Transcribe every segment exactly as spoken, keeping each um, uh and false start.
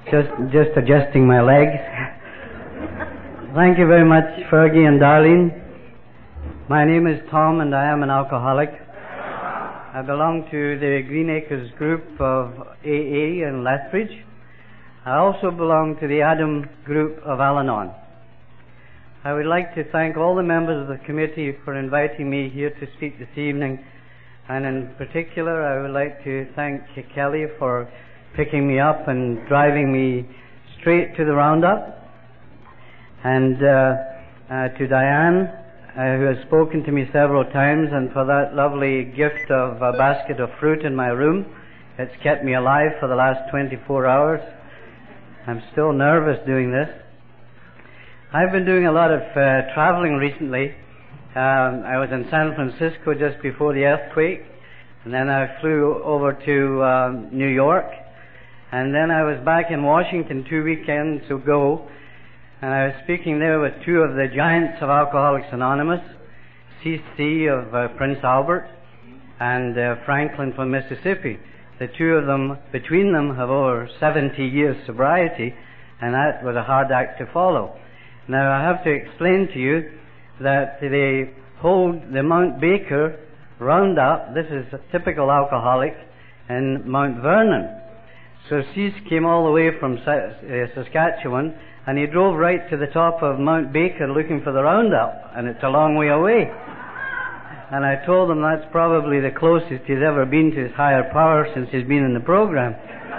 Just, just adjusting my legs. Thank you very much, Fergie and Darlene. My name is Tom, and I am an alcoholic. I belong to the Green Acres group of A A in Lethbridge. I also belong to the Adam group of Al-Anon. I would like to thank all the members of the committee for inviting me here to speak this evening, and in particular I would like to thank Kelly for picking me up and driving me straight to the roundup, and uh, uh, to Diane, uh, who has spoken to me several times, and for that lovely gift of a basket of fruit in my room. It's kept me alive for the last twenty-four hours. I'm still nervous doing this. I've been doing a lot of uh, traveling recently. Um, I was in San Francisco just before the earthquake, and then I flew over to um, New York, and then I was back in Washington two weekends ago, and I was speaking there with two of the giants of Alcoholics Anonymous, C C of uh, Prince Albert and uh, Franklin from Mississippi. The two of them, between them, have over seventy years sobriety, and that was a hard act to follow. Now, I have to explain to you that they hold the Mount Baker Roundup. This is a typical alcoholic in Mount Vernon. So Cease came all the way from Saskatchewan, and he drove right to the top of Mount Baker looking for the Roundup, and it's a long way away. And I told him that's probably the closest he's ever been to his higher power since he's been in the program.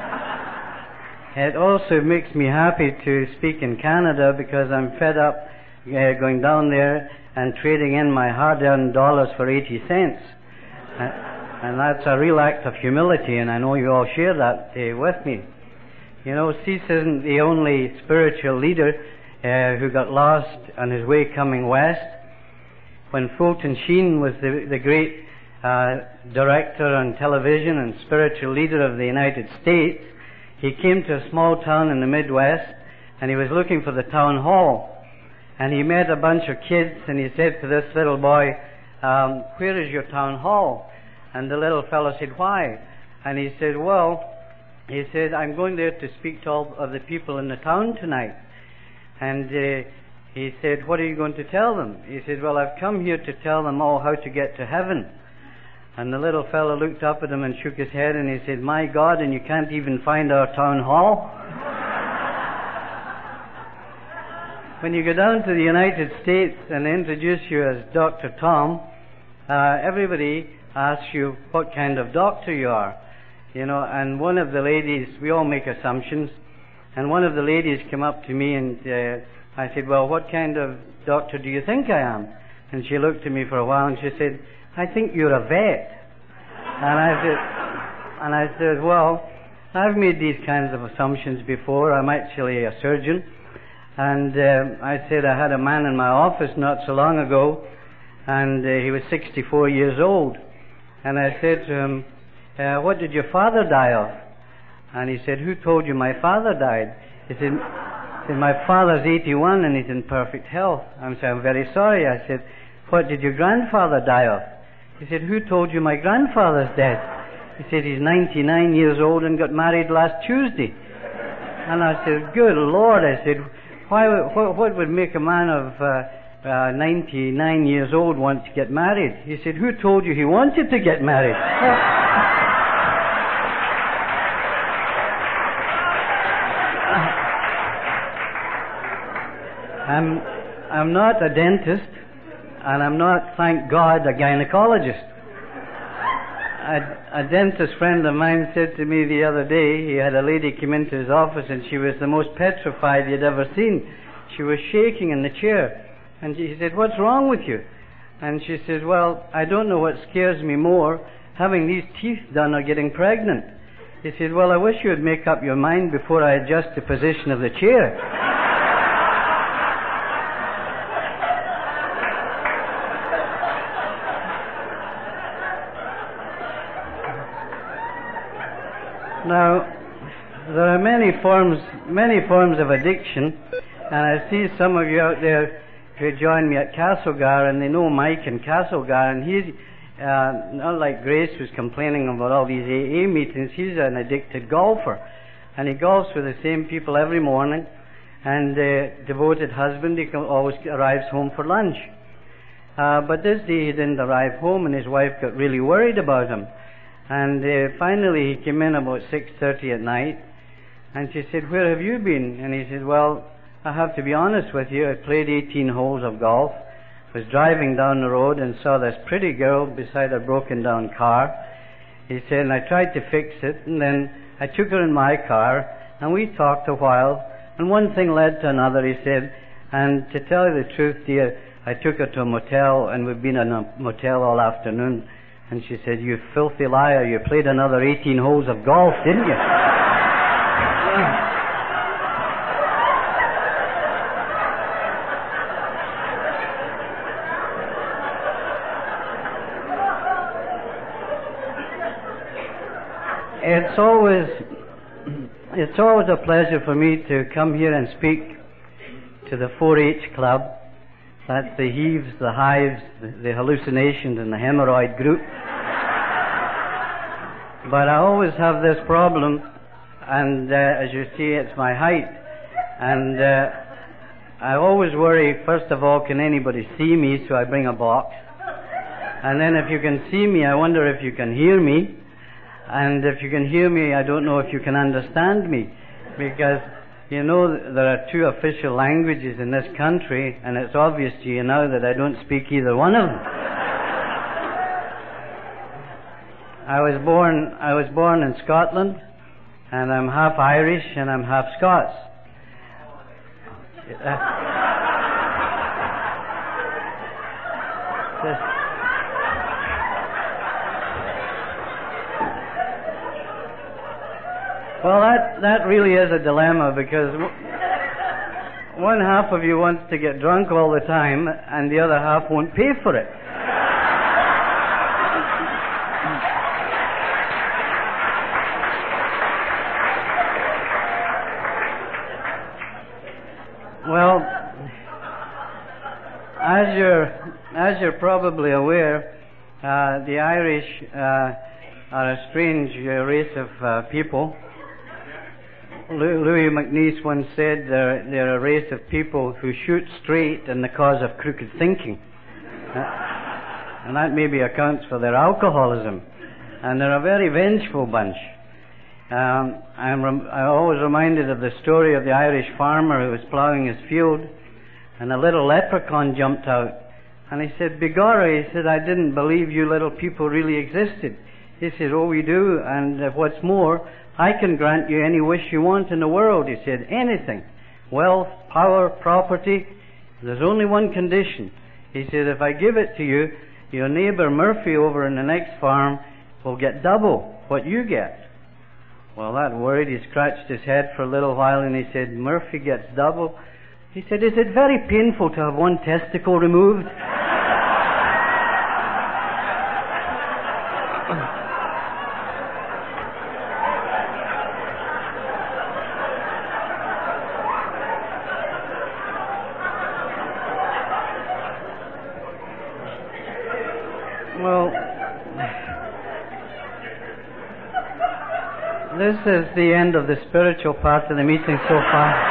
It also makes me happy to speak in Canada because I'm fed up uh, going down there and trading in my hard-earned dollars for eighty cents. Uh, and that's a real act of humility, and I know you all share that uh, with me. You know, Cease isn't the only spiritual leader uh, who got lost on his way coming west. When Fulton Sheen was the, the great uh, director on television and spiritual leader of the United States, he came to a small town in the Midwest, and he was looking for the town hall. And he met a bunch of kids, and he said to this little boy, um, where is your town hall? And the little fellow said, why? And he said, well, he said, I'm going there to speak to all of the people in the town tonight. And uh, he said, what are you going to tell them? He said, well, I've come here to tell them all how to get to heaven. And the little fellow looked up at him and shook his head, and he said, my God, and you can't even find our town hall? When you go down to the United States and they introduce you as Doctor Tom, uh, everybody asks you what kind of doctor you are. You know, and one of the ladies, we all make assumptions, and one of the ladies came up to me and uh, I said, well, what kind of doctor do you think I am? And she looked at me for a while and she said, I think you're a vet. And I said, and I said, well, I've made these kinds of assumptions before. I'm actually a surgeon. And uh, I said I had a man in my office not so long ago, and uh, he was sixty-four years old. And I said to him, uh, what did your father die of? And he said, who told you my father died? He said, he said my father's eighty-one and he's in perfect health. I said, I'm very sorry. I said, what did your grandfather die of? He said, who told you my grandfather's dead? He said, he's ninety-nine years old and got married last Tuesday. And I said, good Lord. I said, why? What, what would make a man of uh, uh, ninety-nine years old want to get married? He said, who told you he wanted to get married? I'm, I'm not a dentist, and I'm not, thank God, a gynecologist. A, a dentist friend of mine said to me the other day, he had a lady come into his office and she was the most petrified he'd ever seen. She was shaking in the chair. And he said, what's wrong with you? And she said, well, I don't know what scares me more, having these teeth done or getting pregnant. He said, well, I wish you would make up your mind before I adjust the position of the chair. Now, there are many forms, many forms of addiction, and I see some of you out there who join me at Castlegar, and they know Mike in Castlegar, and he's uh, not like Grace, who's complaining about all these A A meetings. He's an addicted golfer, and he golfs with the same people every morning, and uh, devoted husband, he always arrives home for lunch. Uh, but this day he didn't arrive home, and his wife got really worried about him. And uh, finally he came in about six thirty at night, and she said, "Where have you been?" And he said, "Well, I have to be honest with you, I played eighteen holes of golf, was driving down the road and saw this pretty girl beside a broken down car." He said, "And I tried to fix it, and then I took her in my car, and we talked a while, and one thing led to another," he said, "and to tell you the truth, dear, I took her to a motel, and we've been in a motel all afternoon." And she said, "You filthy liar, you played another eighteen holes of golf, didn't you?" It's always, it's always a pleasure for me to come here and speak to the four H Club. That's the heaves, the hives, the hallucinations, and the hemorrhoid group. But I always have this problem, and uh, as you see, it's my height. And uh, I always worry, first of all, can anybody see me, so I bring a box. And then if you can see me, I wonder if you can hear me. And if you can hear me, I don't know if you can understand me, because you know there are two official languages in this country, and it's obvious to you now that I don't speak either one of them. I was born I was born in Scotland, and I'm half Irish and I'm half Scots. Well, that, that really is a dilemma, because one half of you wants to get drunk all the time, and the other half won't pay for it. Well, as you're, as you're probably aware, uh, the Irish uh, are a strange uh, race of uh, people. Louis MacNeice once said they're, they're a race of people who shoot straight in the cause of crooked thinking. Uh, and that maybe accounts for their alcoholism. And they're a very vengeful bunch. Um, I'm, rem- I'm always reminded of the story of the Irish farmer who was ploughing his field, and a little leprechaun jumped out. And he said, "Begorra," he said, "I didn't believe you little people really existed." He said, "Oh, we do, and uh, what's more, I can grant you any wish you want in the world," he said, "anything. Wealth, power, property. There's only one condition." He said, "If I give it to you, your neighbour Murphy over in the next farm will get double what you get." Well, that worried. He scratched his head for a little while, and he said, "Murphy gets double?" He said, "Is it very painful to have one testicle removed?" Well, this is the end of the spiritual part of the meeting so far.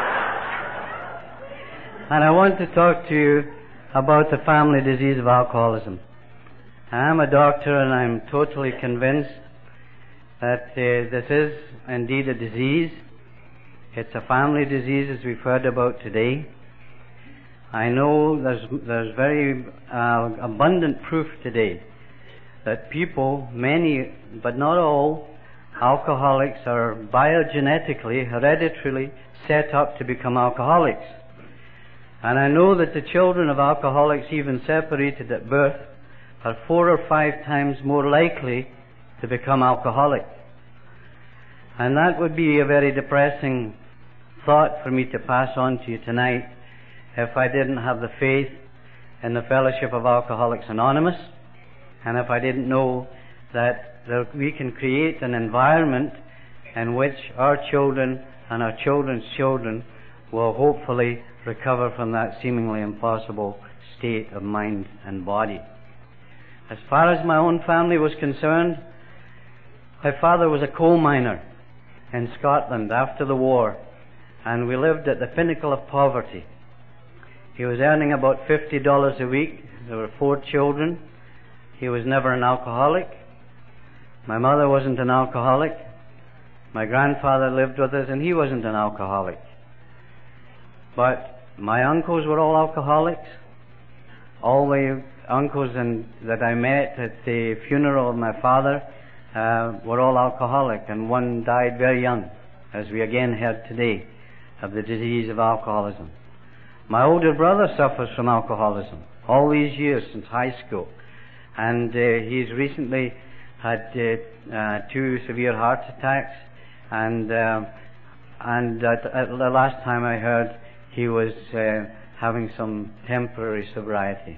And I want to talk to you about the family disease of alcoholism. I'm a doctor, and I'm totally convinced that uh, this is indeed a disease. It's a family disease, as we've heard about today. I know there's, there's very uh, abundant proof today that people, many, but not all, alcoholics are biogenetically, hereditarily set up to become alcoholics. And I know that the children of alcoholics, even separated at birth, are four or five times more likely to become alcoholic. And that would be a very depressing thought for me to pass on to you tonight if I didn't have the faith in the Fellowship of Alcoholics Anonymous, and if I didn't know that there, we can create an environment in which our children and our children's children will hopefully recover from that seemingly impossible state of mind and body. As far as my own family was concerned, my father was a coal miner, in Scotland after the war, and we lived at the pinnacle of poverty. He was earning about fifty dollars a week. There were four children. He was never an alcoholic. My mother wasn't an alcoholic. My grandfather lived with us, and he wasn't an alcoholic. But my uncles were all alcoholics. All the uncles in, that I met at the funeral of my father uh, were all alcoholic, and one died very young, as we again heard today, of the disease of alcoholism. My older brother suffers from alcoholism all these years since high school, and uh, he's recently had uh, uh, two severe heart attacks, and uh, and at, at the last time I heard, he was uh, having some temporary sobriety.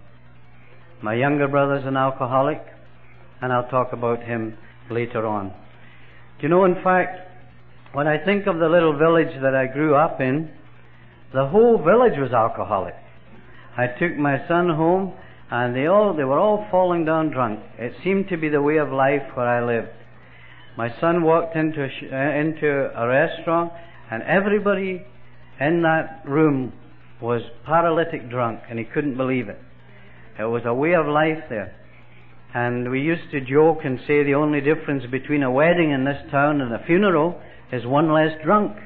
My younger brother's an alcoholic, and I'll talk about him later on. Do you know, in fact, when I think of the little village that I grew up in, the whole village was alcoholic. I took my son home, and they all they were all falling down drunk. It seemed to be the way of life where I lived. My son walked into a, sh- uh, into a restaurant, and everybody in that room was paralytic drunk, and he couldn't believe it. It was a way of life there. And we used to joke and say the only difference between a wedding in this town and a funeral is one less drunk.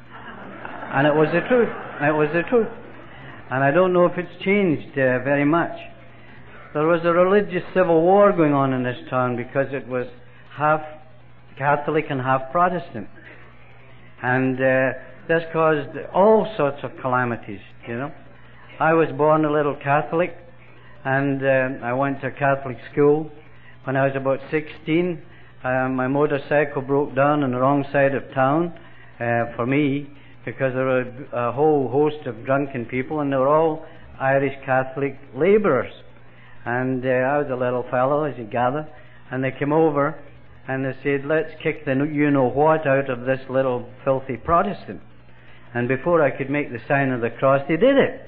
And it was the truth. It was the truth. And I don't know if it's changed uh, very much. There was a religious civil war going on in this town because it was half Catholic and half Protestant. And uh, this caused all sorts of calamities, you know. I was born a little Catholic, and uh, I went to Catholic school. When I was about sixteen, uh, my motorcycle broke down on the wrong side of town uh, for me, because there were a whole host of drunken people, and they were all Irish Catholic labourers. And uh, I was a little fellow, as you gather, and they came over and they said, let's kick the you-know-what out of this little filthy Protestant. And before I could make the sign of the cross, they did it.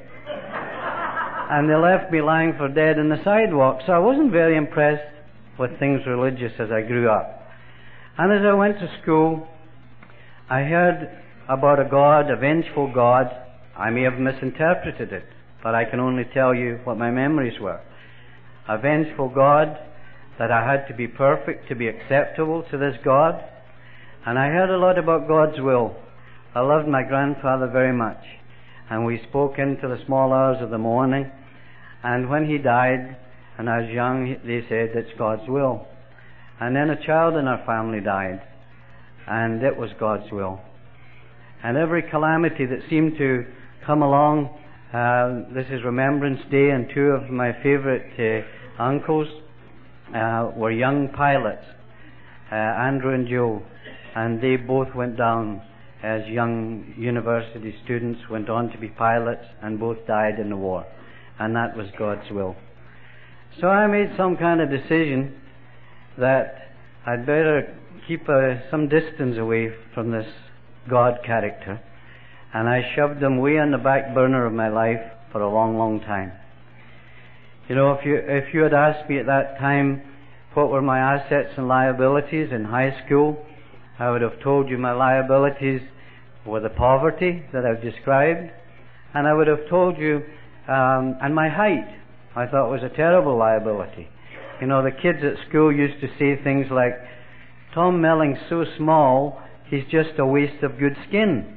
And they left me lying for dead in the sidewalk. So I wasn't very impressed with things religious as I grew up. And as I went to school, I heard about a God, a vengeful God. I may have misinterpreted it, but I can only tell you what my memories were. A vengeful God, that I had to be perfect to be acceptable to this God. And I heard a lot about God's will. I loved my grandfather very much, and we spoke into the small hours of the morning. And when he died, and I was young, they said, it's God's will. And then a child in our family died, and it was God's will. And every calamity that seemed to come along, uh, this is Remembrance Day, and two of my favorite uh, uncles uh, were young pilots, uh, Andrew and Joe, and they both went down as young university students, went on to be pilots, and both died in the war. And that was God's will. So I made some kind of decision that I'd better keep uh, some distance away from this God character, and I shoved them way on the back burner of my life for a long, long time. You know, if you if you had asked me at that time what were my assets and liabilities in high school, I would have told you my liabilities were the poverty that I've described, and I would have told you, um, and my height, I thought was a terrible liability. You know, the kids at school used to say things like, Tom Melling's so small, he's just a waste of good skin.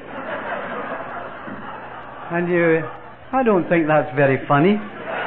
And you, I don't think that's very funny.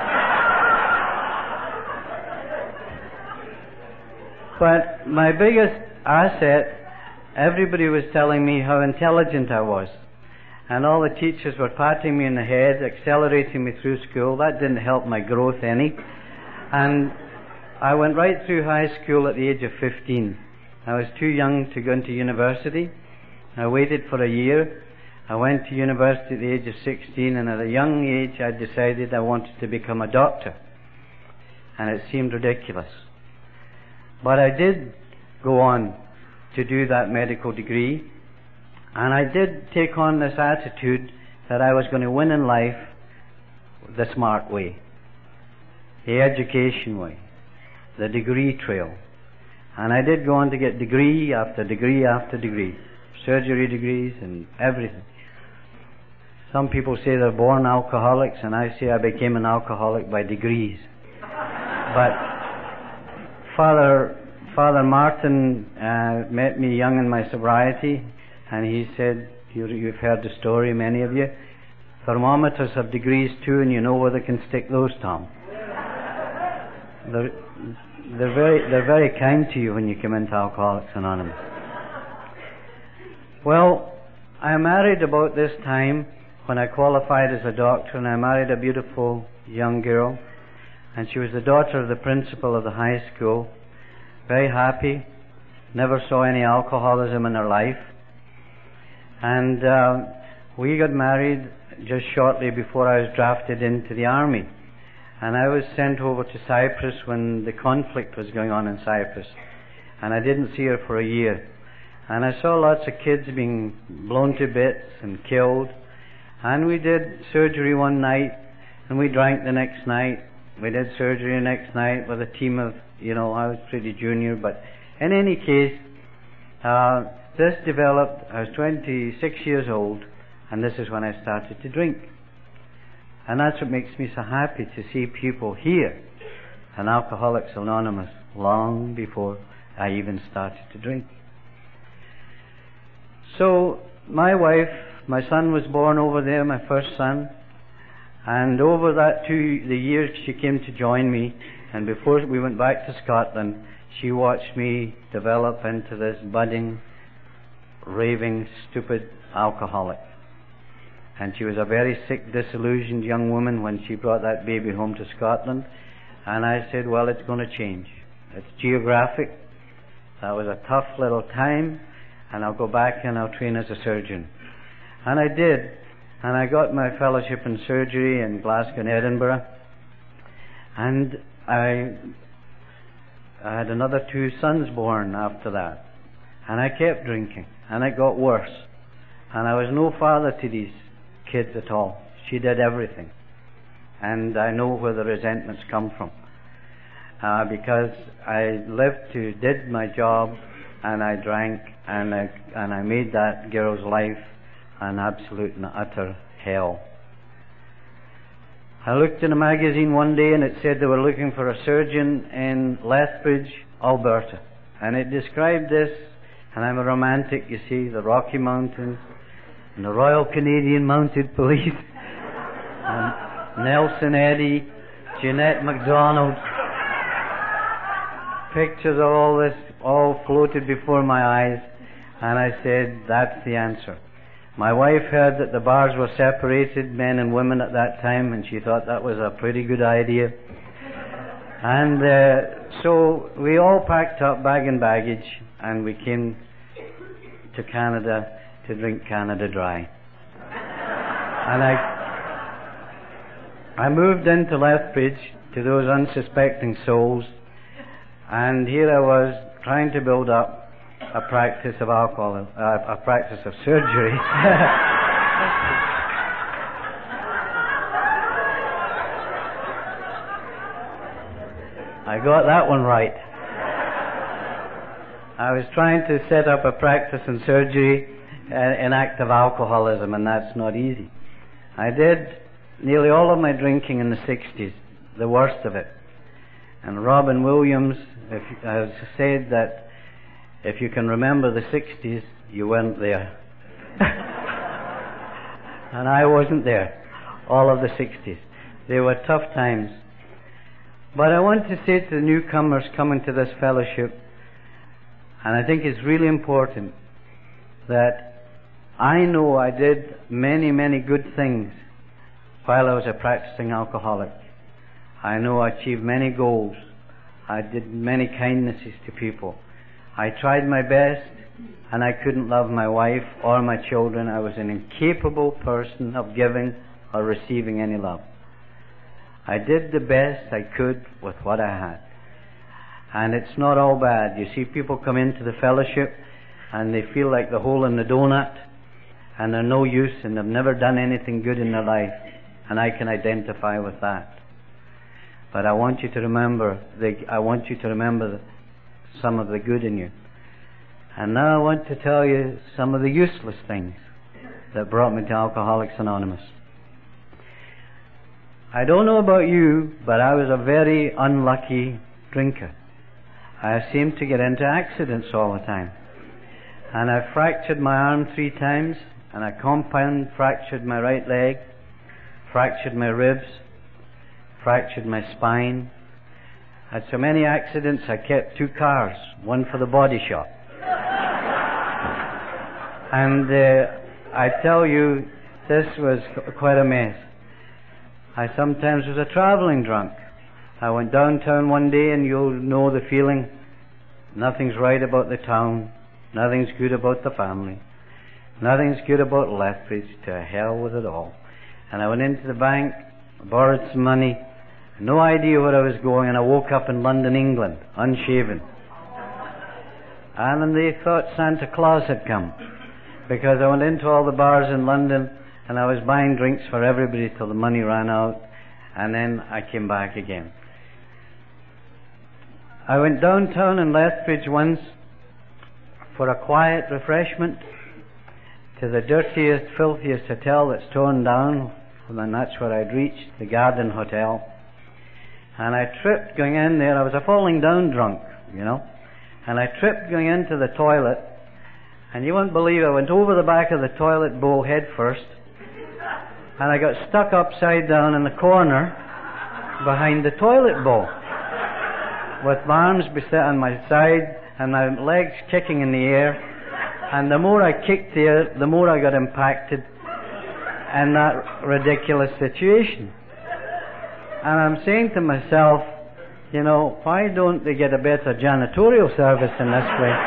But my biggest asset, everybody was telling me how intelligent I was. And all the teachers were patting me in the head, accelerating me through school. That didn't help my growth any. And I went right through high school at the age of fifteen. I was too young to go into university. I waited for a year. I went to university at the age of sixteen, and at a young age I decided I wanted to become a doctor. And it seemed ridiculous. But I did go on to do that medical degree, and I did take on this attitude that I was going to win in life the smart way, the education way, the degree trail. And I did go on to get degree after degree after degree. surgery degrees and everything. Some people say they're born alcoholics, and I say I became an alcoholic by degrees. But Father Father Martin uh, met me young in my sobriety, and he said, you, you've heard the story, many of you, thermometers have degrees too, and you know where they can stick those, Tom. They're, they're very they're very kind to you when you come into Alcoholics Anonymous. Well, I married about this time when I qualified as a doctor, and I married a beautiful young girl, and she was the daughter of the principal of the high school. Very happy, never saw any alcoholism in her life, and uh, we got married just shortly before I was drafted into the army, and I was sent over to Cyprus when the conflict was going on in Cyprus, and I didn't see her for a year, and I saw lots of kids being blown to bits and killed. And we did surgery one night, and we drank the next night. We did surgery the next night with a team of, you know, I was pretty junior, but in any case, uh, this developed. I was twenty-six years old, and this is when I started to drink. And that's what makes me so happy to see people here in Alcoholics Anonymous long before I even started to drink. So, my wife, my son was born over there, my first son, and over that two the years she came to join me, and before we went back to Scotland, she watched me develop into this budding, raving, stupid alcoholic. And she was a very sick, disillusioned young woman when she brought that baby home to Scotland, and I said, well, it's going to change. It's geographic. That was a tough little time, and I'll go back and I'll train as a surgeon. And I did, and I got my fellowship in surgery in Glasgow and Edinburgh, and I, I had another two sons born after that, and I kept drinking, and it got worse, and I was no father to these kids at all. She did everything, and I know where the resentments come from, uh, because I lived to, did my job, and I drank, and I, and I made that girl's life an absolute and utter hell. I looked in a magazine one day and it said they were looking for a surgeon in Lethbridge, Alberta. And it described this, and I'm a romantic, you see, the Rocky Mountains, and the Royal Canadian Mounted Police, and Nelson Eddy, Jeanette MacDonald. Pictures of all this all floated before my eyes, and I said, that's the answer. My wife heard that the bars were separated, men and women at that time, and she thought that was a pretty good idea. And uh, so we all packed up bag and baggage, and we came to Canada to drink Canada Dry. And I, I moved into Lethbridge to those unsuspecting souls, and here I was trying to build up a practice of alcohol, uh, a practice of surgery. I got that one right. I was trying to set up a practice in surgery uh, in active alcoholism, and that's not easy. I did nearly all of my drinking in the sixties, the worst of it. And Robin Williams if, has said that if you can remember the sixties, you weren't there. And I wasn't there all of the sixties. They were tough times. But I want to say to the newcomers coming to this fellowship, and I think it's really important, that I know I did many, many good things while I was a practicing alcoholic. I know I achieved many goals. I did many kindnesses to people. I tried my best, and I couldn't love my wife or my children. I was an incapable person of giving or receiving any love. I did the best I could with what I had. And it's not all bad. You see people come into the fellowship and they feel like the hole in the donut, and they're no use, and they've never done anything good in their life. And I can identify with that. But I want you to remember, the, I want you to remember the, some of the good in you. And now I want to tell you some of the useless things that brought me to Alcoholics Anonymous. I don't know about you, but I was a very unlucky drinker. I seemed to get into accidents all the time. And I fractured my arm three times, and I compound fractured my right leg, fractured my ribs, fractured my spine. I had so many accidents I kept two cars, one for the body shop. And uh, I tell you, this was quite a mess. I sometimes was a traveling drunk. I went downtown one day, and you'll know the feeling. Nothing's right about the town. Nothing's good about the family. Nothing's good about Lethbridge. To hell with it all. And I went into the bank, borrowed some money, no idea where I was going, and I woke up in London, England, unshaven. And then they thought Santa Claus had come, because I went into all the bars in London, and I was buying drinks for everybody till the money ran out, and then I came back again. I went downtown in Lethbridge once for a quiet refreshment to the dirtiest, filthiest hotel that's torn down, and that's where I'd reached, the Garden Hotel. And I tripped going in there. I was a falling down drunk, you know, and I tripped going into the toilet, and you won't believe I went over the back of the toilet bowl head first, and I got stuck upside down in the corner behind the toilet bowl, with my arms beset on my side and my legs kicking in the air. And the more I kicked there, the more I got impacted in that ridiculous situation. And I'm saying to myself, you know, why don't they get a better janitorial service in this place?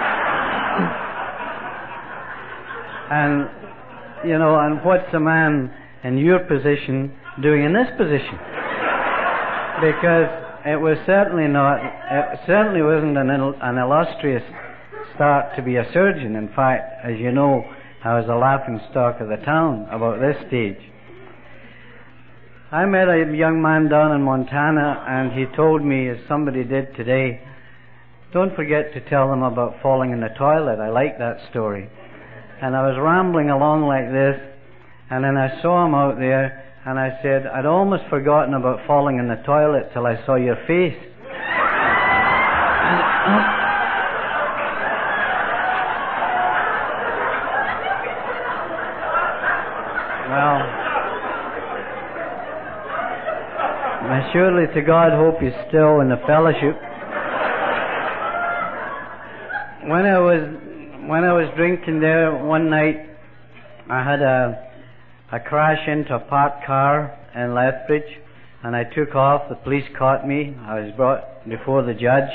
And, you know, and what's a man in your position doing in this position? Because it was certainly not, it certainly wasn't an, an illustrious start to be a surgeon. In fact, as you know, I was the laughing stock of the town about this stage. I met a young man down in Montana, and he told me, as somebody did today, don't forget to tell them about falling in the toilet. I like that story. And I was rambling along like this, and then I saw him out there, and I said, I'd almost forgotten about falling in the toilet till I saw your face. And, uh, well, I surely to God hope he's still in the fellowship. When I was when I was drinking there one night, I had a a crash into a parked car in Lethbridge, and I took off. The police caught me. I was brought before the judge,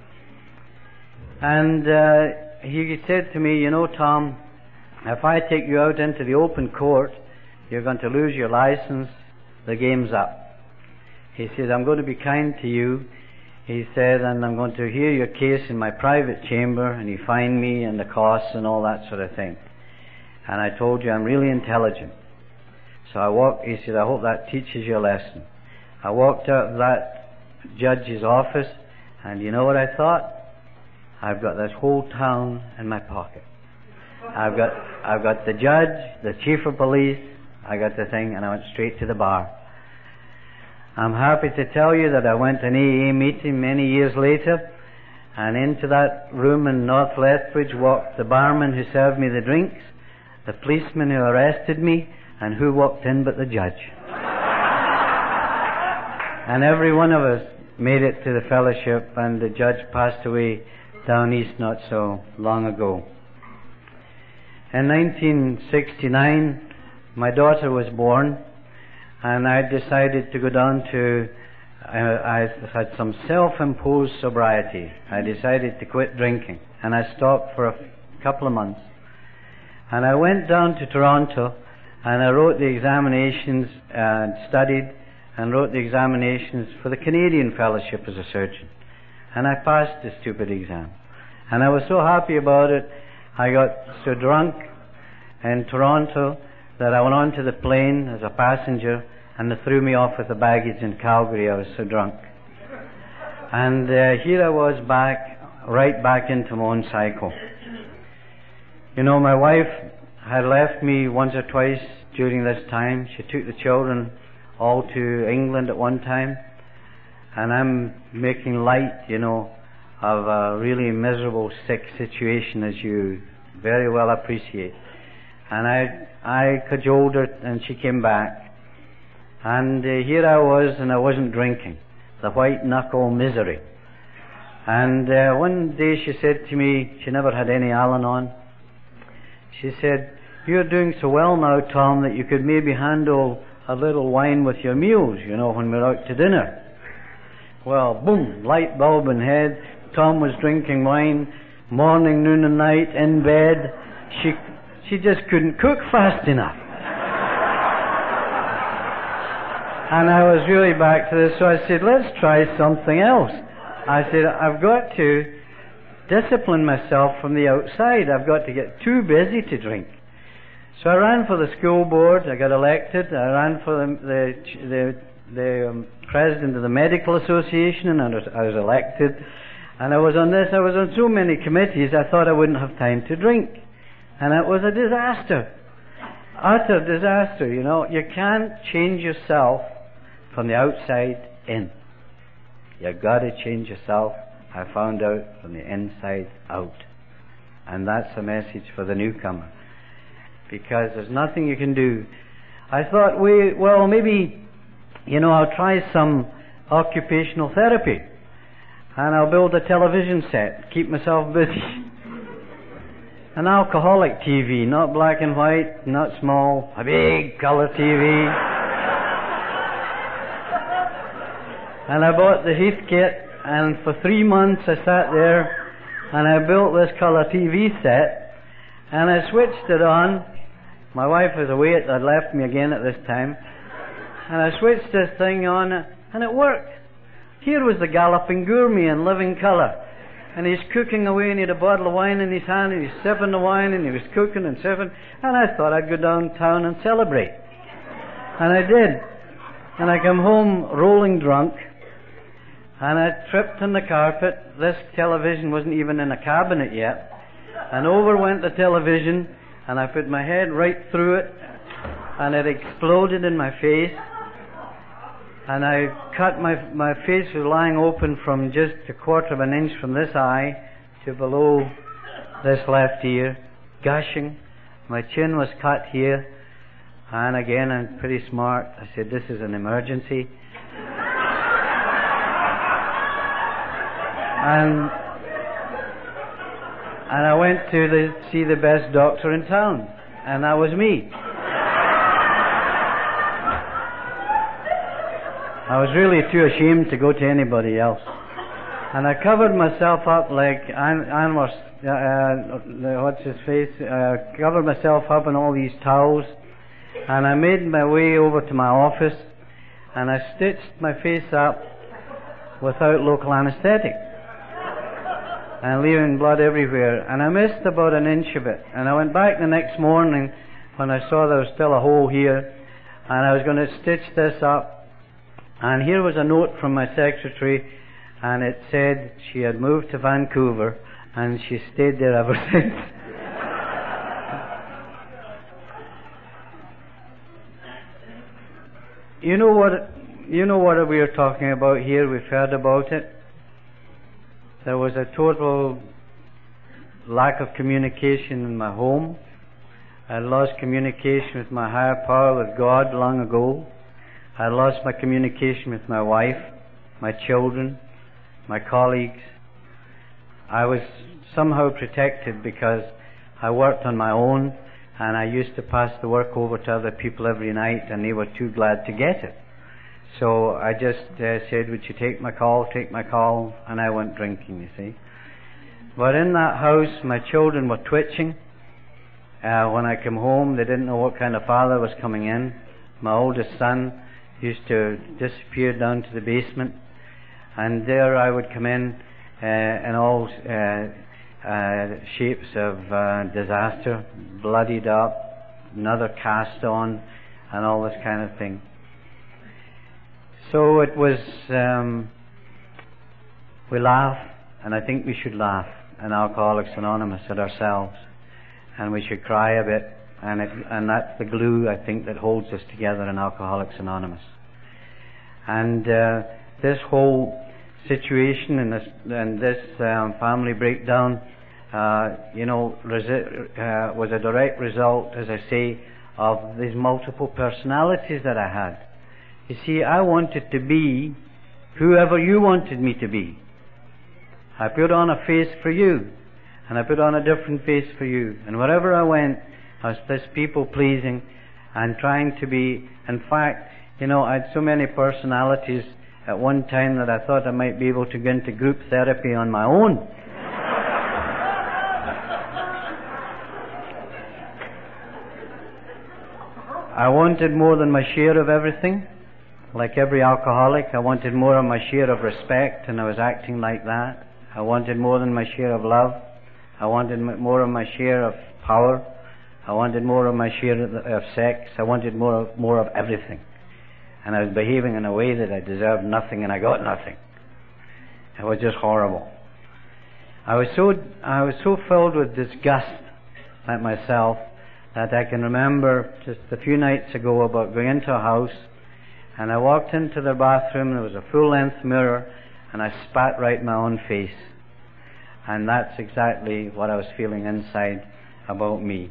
and uh, he said to me, you know, Tom, if I take you out into the open court, you're going to lose your license. The game's up. He said, I'm going to be kind to you. He said, and I'm going to hear your case in my private chamber, and he fined me and the costs and all that sort of thing. And I told you I'm really intelligent. So I walked, he said, I hope that teaches you a lesson. I walked out of that judge's office, and you know what I thought? I've got this whole town in my pocket. I've got, I've got the judge, the chief of police, I got the thing, and I went straight to the bar. I'm happy to tell you that I went to an A A meeting many years later, and into that room in North Lethbridge walked the barman who served me the drinks, the policeman who arrested me, and who walked in but the judge. And every one of us made it to the fellowship, and the judge passed away down east not so long ago. In nineteen sixty-nine, my daughter was born, and I decided to go down to, uh, I had some self-imposed sobriety. I decided to quit drinking, and I stopped for a couple of months. And I went down to Toronto, and I wrote the examinations and studied and wrote the examinations for the Canadian Fellowship as a surgeon. And I passed the stupid exam. And I was so happy about it, I got so drunk in Toronto that I went onto the plane as a passenger, and they threw me off with the baggage in Calgary. I was so drunk. And uh, here I was back, right back into my own cycle. You know, my wife had left me once or twice during this time. She took the children all to England at one time, and I'm making light, you know, of a really miserable, sick situation, as you very well appreciate. And I, I cajoled her, and she came back. And uh, here I was, and I wasn't drinking. The white knuckle misery. And uh, one day she said to me, she never had any Al-Anon, she said, "You're doing so well now, Tom, that you could maybe handle a little wine with your meals, you know, when we're out to dinner." Well, boom, light bulb in head. Tom was drinking wine, morning, noon and night, in bed. She, she just couldn't cook fast enough. And I was really back to this, so I said, let's try something else. I said, I've got to discipline myself from the outside. I've got to get too busy to drink. So I ran for the school board. I got elected. I ran for the the the, the um, president of the medical association, and I was, I was elected. And I was on this. I was on so many committees. I thought I wouldn't have time to drink, and it was a disaster, utter disaster. You know, you can't change yourself from the outside in. You've got to change yourself, I found out, from the inside out. And that's a message for the newcomer. Because there's nothing you can do. I thought, we, well, maybe, you know, I'll try some occupational therapy. And I'll build a television set, keep myself busy. An alcoholic T V, not black and white, not small, a big colour T V. And I bought the Heathkit, and for three months I sat there and I built this colour T V set, and I switched it on. My wife was away, had left me again at this time, and I switched this thing on, and it worked. Here was the Galloping Gourmet in living colour, and he's cooking away, and he had a bottle of wine in his hand, and he's sipping the wine, and he was cooking and sipping, and I thought I'd go downtown and celebrate. And I did. And I come home rolling drunk, and I tripped on the carpet. This television wasn't even in a cabinet yet. And over went the television, and I put my head right through it, and it exploded in my face. And I cut my, my face was lying open from just a quarter of an inch from this eye to below this left ear, gushing. My chin was cut here. And again, I'm pretty smart. I said, this is an emergency. And, and I went to the, see the best doctor in town, and that was me. I was really too ashamed to go to anybody else. And I covered myself up like Anwar, uh, what's his face, uh, covered myself up in all these towels, and I made my way over to my office, and I stitched my face up without local anesthetic, and leaving blood everywhere. And I missed about an inch of it. And I went back the next morning when I saw there was still a hole here, and I was going to stitch this up. And here was a note from my secretary, and it said she had moved to Vancouver, and she stayed there ever since. You know what? You know what we are talking about here. We've heard about it. There was a total lack of communication in my home. I lost communication with my higher power, with God, long ago. I lost my communication with my wife, my children, my colleagues. I was somehow protected because I worked on my own, and I used to pass the work over to other people every night, and they were too glad to get it. So I just uh, said, would you take my call, take my call, and I went drinking, you see. But in that house, my children were twitching. Uh, when I came home, they didn't know what kind of father was coming in. My oldest son used to disappear down to the basement, and there I would come in uh, in all uh, uh, shapes of uh, disaster, bloodied up, another cast on, and all this kind of thing. So it was, um, we laugh, and I think we should laugh in Alcoholics Anonymous at ourselves. and we should cry a bit, and it, and that's the glue, I think, that holds us together in Alcoholics Anonymous. And uh, this whole situation and this, and this um, family breakdown, uh, you know, resi- uh, was a direct result, as I say, of these multiple personalities that I had. You see, I wanted to be whoever you wanted me to be. I put on a face for you, and I put on a different face for you. And wherever I went, I was this people-pleasing and trying to be. In fact, you know, I had so many personalities at one time that I thought I might be able to go into group therapy on my own. I wanted more than my share of everything. Like every alcoholic, I wanted more of my share of respect, and I was acting like that. I wanted more than my share of love. I wanted more of my share of power. I wanted more of my share of sex. I wanted more of, more of everything. And I was behaving in a way that I deserved nothing, and I got nothing. It was just horrible. I was so I was so filled with disgust at myself that I can remember just a few nights ago about going into a house, and I walked into the bathroom, and there was a full-length mirror, and I spat right in my own face. And that's exactly what I was feeling inside about me.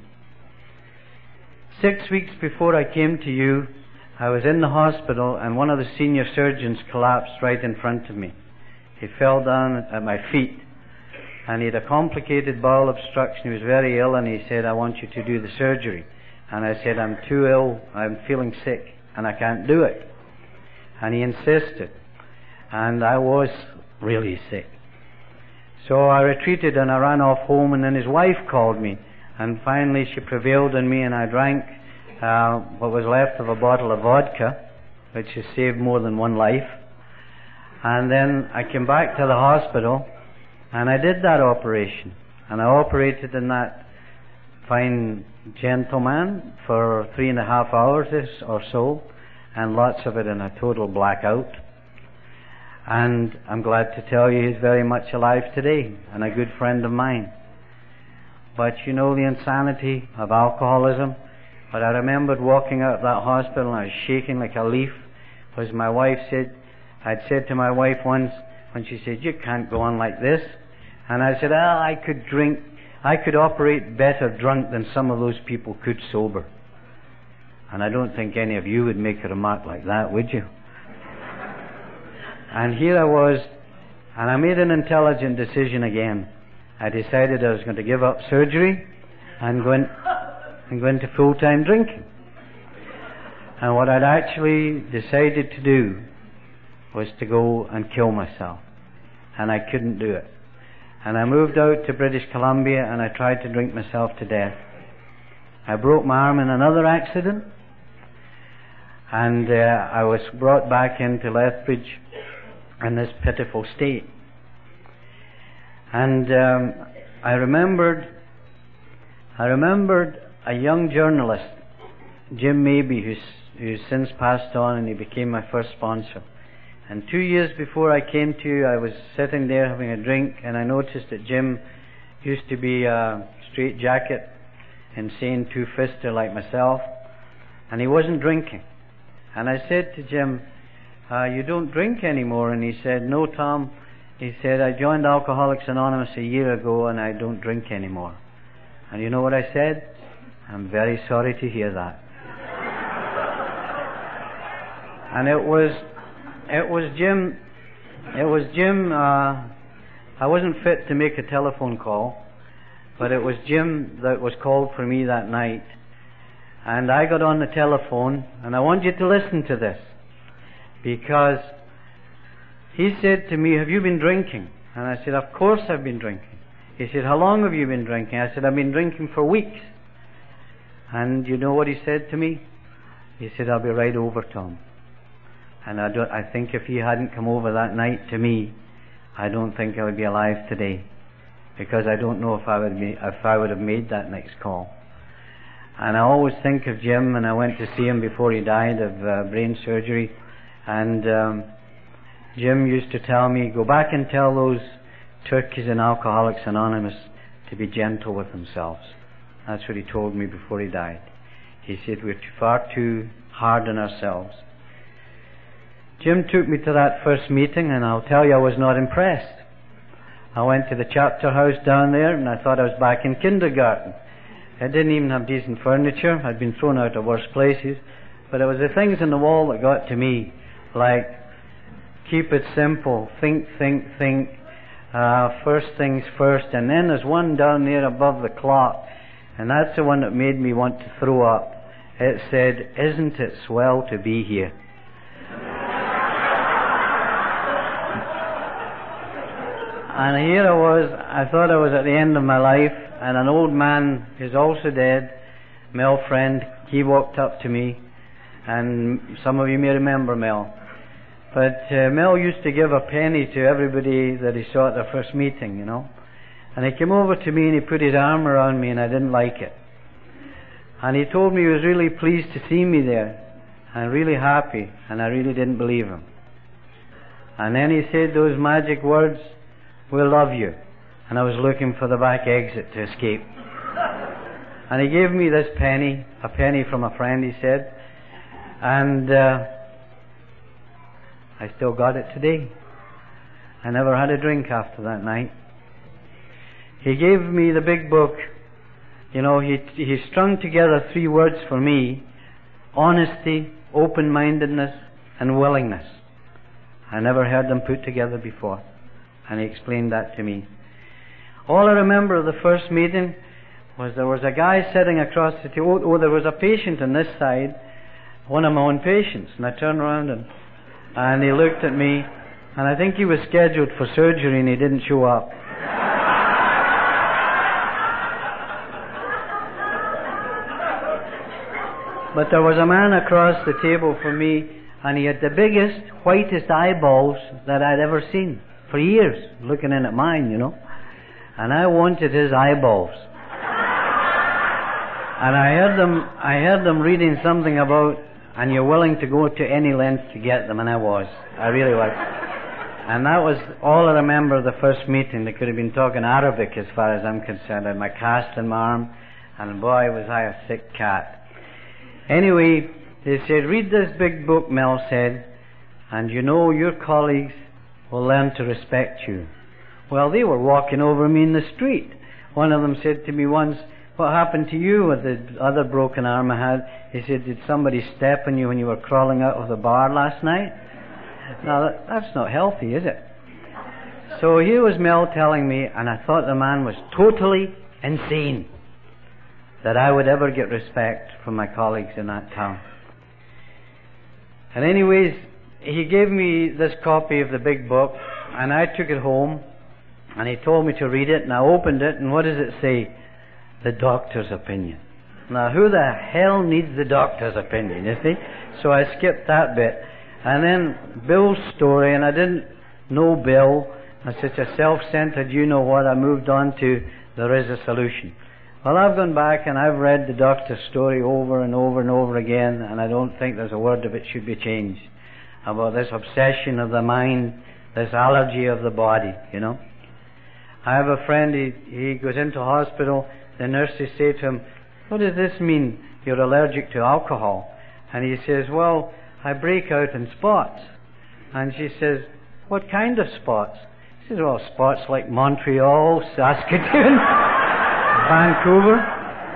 Six weeks before I came to you, I was in the hospital, and one of the senior surgeons collapsed right in front of me. He fell down at my feet, and he had a complicated bowel obstruction. He was very ill, and he said, "I want you to do the surgery." And I said, "I'm too ill, I'm feeling sick, and I can't do it." And he insisted. And I was really sick. So I retreated and I ran off home, and then his wife called me, and finally she prevailed on me, and I drank uh, what was left of a bottle of vodka, which has saved more than one life. And then I came back to the hospital, and I did that operation, and I operated on that fine gentleman for three and a half hours or so, and lots of it in a total blackout. And I'm glad to tell you he's very much alive today, and a good friend of mine. But you know the insanity of alcoholism. But I remembered walking out of that hospital, and I was shaking like a leaf, because my wife said, I'd said to my wife once, when she said, "You can't go on like this." And I said, "Ah, I could drink, I could operate better drunk than some of those people could sober." And I don't think any of you would make a remark like that, would you? And here I was, and I made an intelligent decision again. I decided I was going to give up surgery and go, in, and go into full-time drinking. And what I'd actually decided to do was to go and kill myself. And I couldn't do it. And I moved out to British Columbia, and I tried to drink myself to death. I broke my arm in another accident, and uh, I was brought back into Lethbridge in this pitiful state. And um, I remembered, I remembered a young journalist, Jim Mabey, who's, who's since passed on, and he became my first sponsor. And two years before I came to you, I was sitting there having a drink, and I noticed that Jim used to be a straitjacket, insane two-fister like myself, and he wasn't drinking. And I said to Jim, uh, "You don't drink anymore?" And he said, "No, Tom." He said, "I joined Alcoholics Anonymous a year ago, and I don't drink anymore." And you know what I said? "I'm very sorry to hear that." And it was, it was Jim, it was Jim, uh, I wasn't fit to make a telephone call, but it was Jim that was called for me that night. And I got on the telephone, and I want you to listen to this, because he said to me, "Have you been drinking?" And I said, "Of course I've been drinking." He said, "How long have you been drinking?" I said, "I've been drinking for weeks." And you know what he said to me? He said, "I'll be right over, Tom." And I, don't, I think if he hadn't come over that night to me, I don't think I would be alive today, because I don't know if I would be, if I would have made that next call. And I always think of Jim, and I went to see him before he died of uh, brain surgery, and um, Jim used to tell me, "Go back and tell those turkeys in Alcoholics Anonymous to be gentle with themselves." That's what he told me before he died. He said, we're far too hard on ourselves. Jim took me to that first meeting, and I'll tell you, I was not impressed. I went to the chapter house down there, and I thought I was back in kindergarten. It didn't even have decent furniture. I'd been thrown out of worse places. But it was the things in the wall that got to me, like, keep it simple, think, think, think, uh, first things first. And then there's one down there above the clock, and that's the one that made me want to throw up. It said, isn't it swell to be here? And here I was, I thought I was at the end of my life, and an old man who's also dead, Mel Friend, he walked up to me, and some of you may remember Mel. But uh, Mel used to give a penny to everybody that he saw at their first meeting, you know. And he came over to me and he put his arm around me, and I didn't like it. And he told me he was really pleased to see me there, and really happy, and I really didn't believe him. And then he said those magic words, "We love you." And I was looking for the back exit to escape. And he gave me this penny, a penny from a friend, he said, and uh, I still got it today. I never had a drink after that night. He gave me the big book. You know, he he strung together three words for me: honesty, open-mindedness, and willingness. I never heard them put together before. And he explained that to me. All I remember of the first meeting was there was a guy sitting across the table. Oh, oh, there was a patient on this side, one of my own patients. And I turned around and, and he looked at me, and I think he was scheduled for surgery and he didn't show up. But there was a man across the table from me, and he had the biggest, whitest eyeballs that I'd ever seen. For years, looking in at mine, you know. And I wanted his eyeballs. And I heard them, I heard them reading something about, and you're willing to go to any length to get them, and I was. I really was. And that was all I remember of the first meeting. They could have been talking Arabic as far as I'm concerned. I had my cast in my arm, and boy, was I a sick cat. Anyway, they said, read this big book, Mel said, and you know your colleagues will learn to respect you. Well, they were walking over me in the street. One of them said to me once, what happened to you with the other broken arm I had? He said, did somebody step on you when you were crawling out of the bar last night? Now, that, that's not healthy, is it? So here was Mel telling me, and I thought the man was totally insane, that I would ever get respect from my colleagues in that town. And anyways, he gave me this copy of the big book, and I took it home, and he told me to read it, and I opened it, and what does it say? The doctor's opinion. Now, who the hell needs the doctor's opinion, you see? So I skipped that bit. And then Bill's story, and I didn't know Bill. I'm such a self-centered, you know what, I moved on to there is a solution. Well, I've gone back and I've read the doctor's story over and over and over again, and I don't think there's a word of it should be changed. About this obsession of the mind, this allergy of the body, you know. I have a friend, he, he goes into hospital, the nurses say to him, what does this mean, you're allergic to alcohol? And he says, well, I break out in spots. And she says, what kind of spots? He says, well, spots like Montreal, Saskatoon, Vancouver.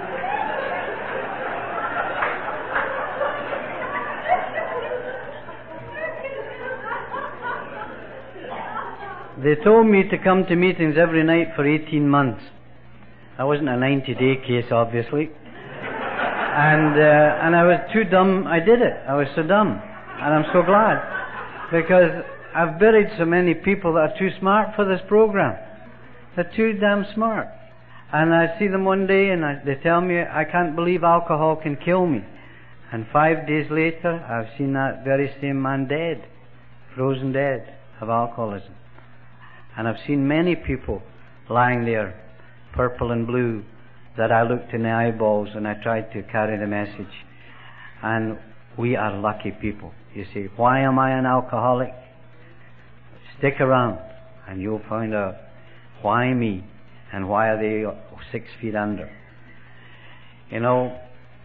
They told me to come to meetings every night for eighteen months. That wasn't a ninety-day case, obviously. And uh, and I was too dumb. I did it. I was so dumb. And I'm so glad. Because I've buried so many people that are too smart for this program. They're too damn smart. And I see them one day and I, they tell me, I can't believe alcohol can kill me. And five days later, I've seen that very same man dead. Frozen dead of alcoholism. And I've seen many people lying there, purple and blue, that I looked in the eyeballs and I tried to carry the message. And we are lucky people. You see, why am I an alcoholic? Stick around and you'll find out why me and why are they six feet under. You know,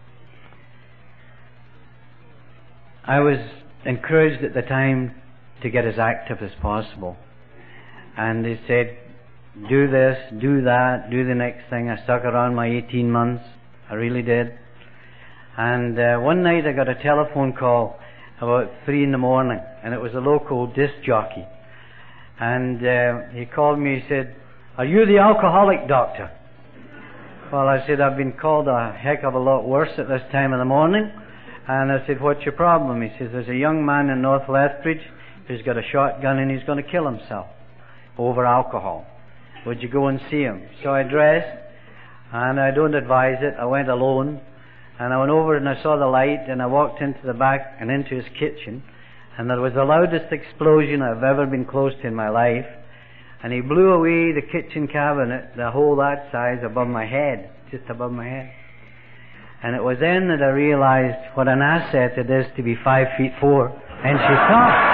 I was encouraged at the time to get as active as possible. And they said, do this, do that, do the next thing. I stuck around my eighteen months. I really did. And uh, one night I got a telephone call about three in the morning, and it was a local disc jockey. And uh, he called me, he said, are you the alcoholic doctor? Well, I said, I've been called a heck of a lot worse at this time of the morning. And I said, what's your problem? He says, there's a young man in North Lethbridge who's got a shotgun and he's going to kill himself over alcohol. Would you go and see him? So I dressed, and I don't advise it. I went alone, and I went over and I saw the light, and I walked into the back and into his kitchen, and there was the loudest explosion I've ever been close to in my life. And he blew away the kitchen cabinet, the hole that size, above my head, just above my head. And it was then that I realized what an asset it is to be five feet four inches tall.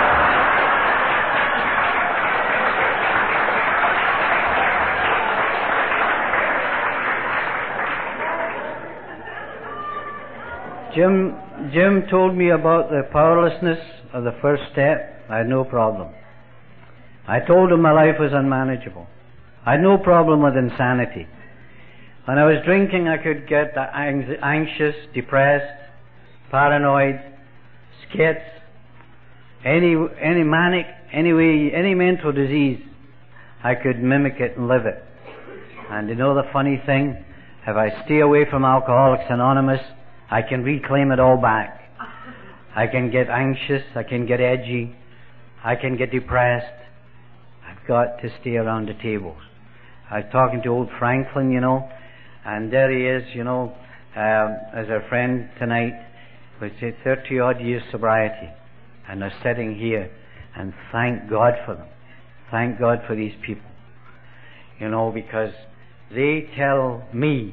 Jim, Jim told me about the powerlessness of the first step. I had no problem. I told him my life was unmanageable. I had no problem with insanity. When I was drinking, I could get anxious, depressed, paranoid, skits, any any manic, any way, any mental disease. I could mimic it and live it. And you know the funny thing? If I stay away from Alcoholics Anonymous, I can reclaim it all back. I can get anxious, I can get edgy, I can get depressed. I've got to stay around the tables. I was talking to old Franklin, you know, and there he is, you know, um, as our friend tonight, with thirty odd years sobriety, and they're sitting here, and thank God for them. Thank God for these people. You know, because they tell me,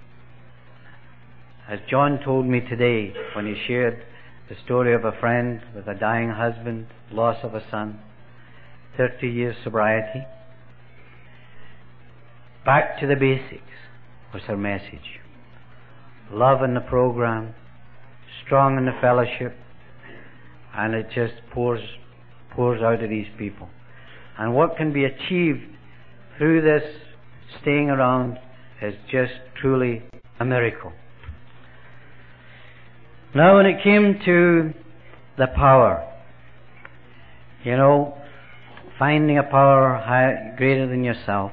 as John told me today when he shared the story of a friend with a dying husband, loss of a son, thirty years sobriety. Back to the basics was her message. Love in the program, strong in the fellowship, and it just pours pours out of these people. And what can be achieved through this staying around is just truly a miracle. Now when it came to the power, you know, finding a power high, greater than yourself,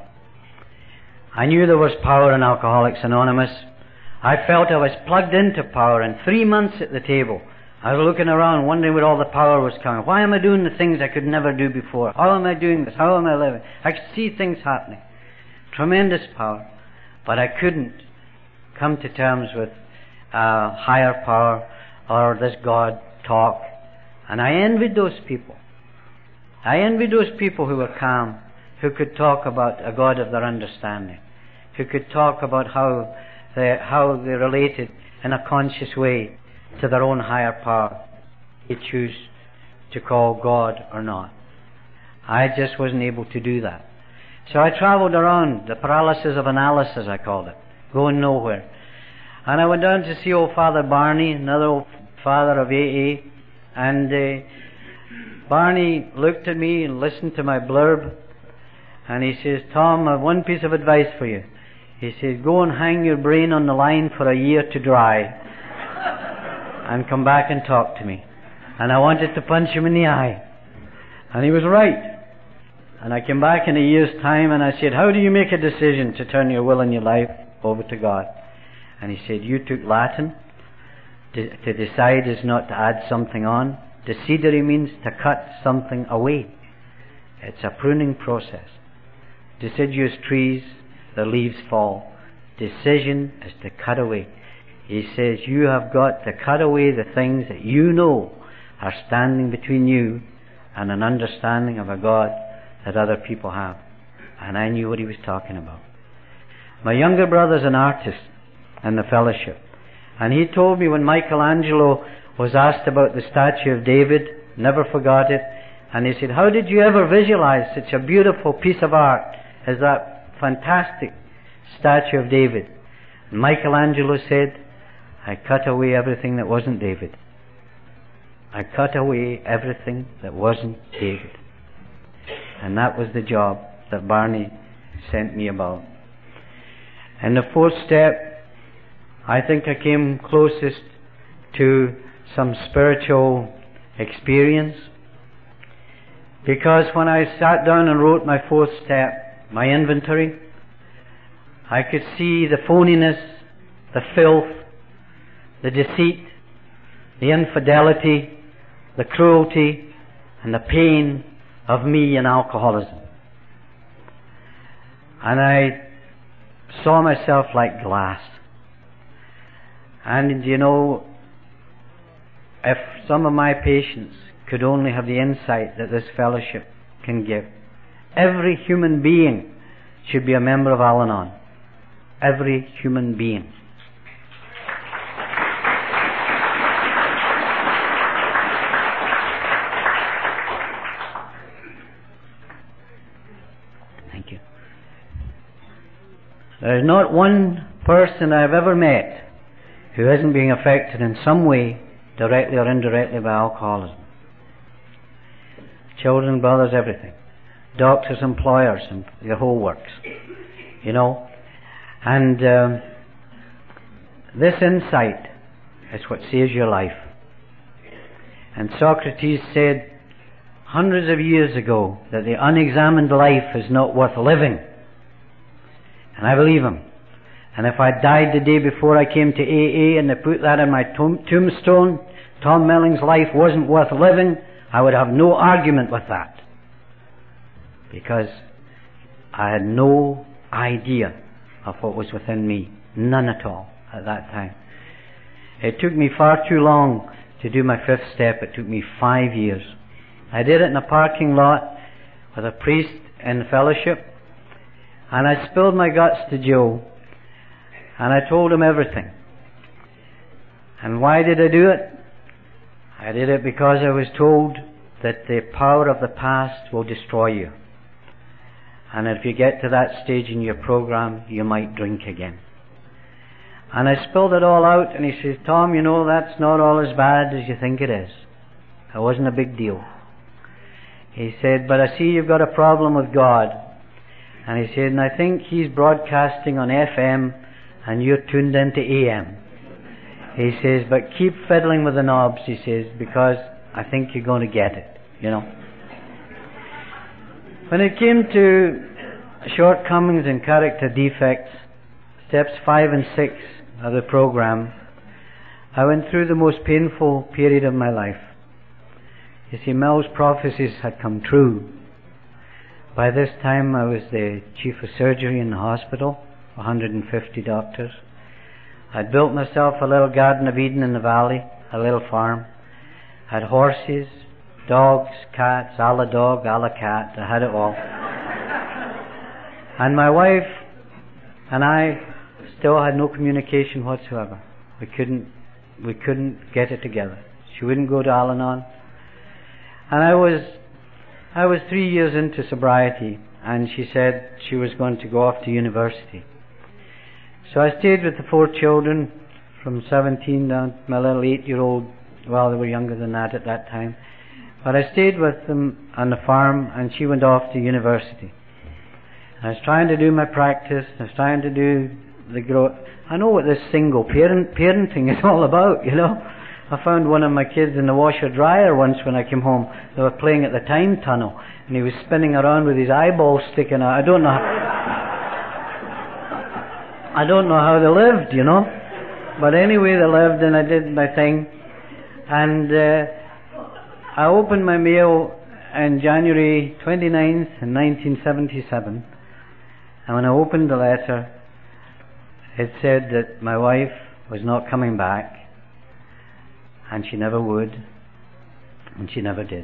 I knew there was power in Alcoholics Anonymous. I felt I was plugged into power, and three months at the table, I was looking around wondering where all the power was coming. Why am I doing the things I could never do before? How am I doing this? How am I living? I could see things happening. Tremendous power. But I couldn't come to terms with uh, higher power or this God talk. And I envied those people. I envied those people who were calm, who could talk about a God of their understanding, who could talk about how they, how they related in a conscious way to their own higher power, they choose to call God or not. I just wasn't able to do that. So I traveled around, the paralysis of analysis I called it, going nowhere. And I went down to see old Father Barney, another old father of A A, and uh, Barney looked at me and listened to my blurb, and he says, Tom, I have one piece of advice for you. He says, go and hang your brain on the line for a year to dry, and come back and talk to me. And I wanted to punch him in the eye. And he was right. And I came back in a year's time, and I said, how do you make a decision to turn your will and your life over to God? And he said, you took Latin. To, to decide is not to add something on. Decidere means to cut something away. It's a pruning process. Deciduous trees, the leaves fall. Decision is to cut away. He says you have got to cut away the things that you know are standing between you and an understanding of a God that other people have. And I knew what he was talking about. My younger brother's an artist in the fellowship. And he told me when Michelangelo was asked about the statue of David, never forgot it, and he said, how did you ever visualize such a beautiful piece of art as that fantastic statue of David? Michelangelo said, I cut away everything that wasn't David. I cut away everything that wasn't David. And that was the job that Barney sent me about. And the fourth step, I think I came closest to some spiritual experience, because when I sat down and wrote my fourth step, my inventory, I could see the phoniness, the filth, the deceit, the infidelity, the cruelty, and the pain of me in alcoholism. And I saw myself like glass. And you know, if some of my patients could only have the insight that this fellowship can give, every human being should be a member of Al-Anon. Every human being. Thank you. There is not one person I've ever met who isn't being affected in some way, directly or indirectly, by alcoholism. Children, brothers, everything. Doctors, employers, and the whole works. You know? And um, this insight is what saves your life. And Socrates said hundreds of years ago that the unexamined life is not worth living. And I believe him. And if I died the day before I came to A A and they put that in my tomb- tombstone, Tom Melling's life wasn't worth living, I would have no argument with that. Because I had no idea of what was within me. None at all at that time. It took me far too long to do my fifth step. It took me five years. I did it in a parking lot with a priest in fellowship, and I spilled my guts to Joe, and I told him everything. And why did I do it? I did it because I was told that the power of the past will destroy you. And if you get to that stage in your program, you might drink again. And I spilled it all out, and he says, Tom, you know, that's not all as bad as you think it is. It wasn't a big deal. He said, but I see you've got a problem with God. And he said, and I think He's broadcasting on F M and you're tuned into A M. He says, but keep fiddling with the knobs, he says, because I think you're going to get it, you know. When it came to shortcomings and character defects, steps five and six of the program, I went through the most painful period of my life. You see, Mel's prophecies had come true. By this time I was the chief of surgery in the hospital, one hundred fifty doctors. I'd built myself a little Garden of Eden in the valley, a little farm. I had horses, dogs, cats, a la dog, a la cat. I had it all. And my wife and I still had no communication whatsoever. We couldn't, we couldn't get it together. She wouldn't go to Al-Anon. And I was, I was three years into sobriety, and she said she was going to go off to university. So I stayed with the four children from seventeen down to my little eight-year-old. Well, they were younger than that at that time. But I stayed with them on the farm, and she went off to university. I was trying to do my practice. I was trying to do the growth. I know what this single parent parenting is all about, you know. I found one of my kids in the washer dryer once when I came home. They were playing at the time tunnel, and he was spinning around with his eyeballs sticking out. I don't know how, I don't know how they lived, you know. But anyway, they lived, and I did my thing. And uh, I opened my mail on January twenty-ninth in nineteen seventy-seven. And when I opened the letter, it said that my wife was not coming back, and she never would, and she never did.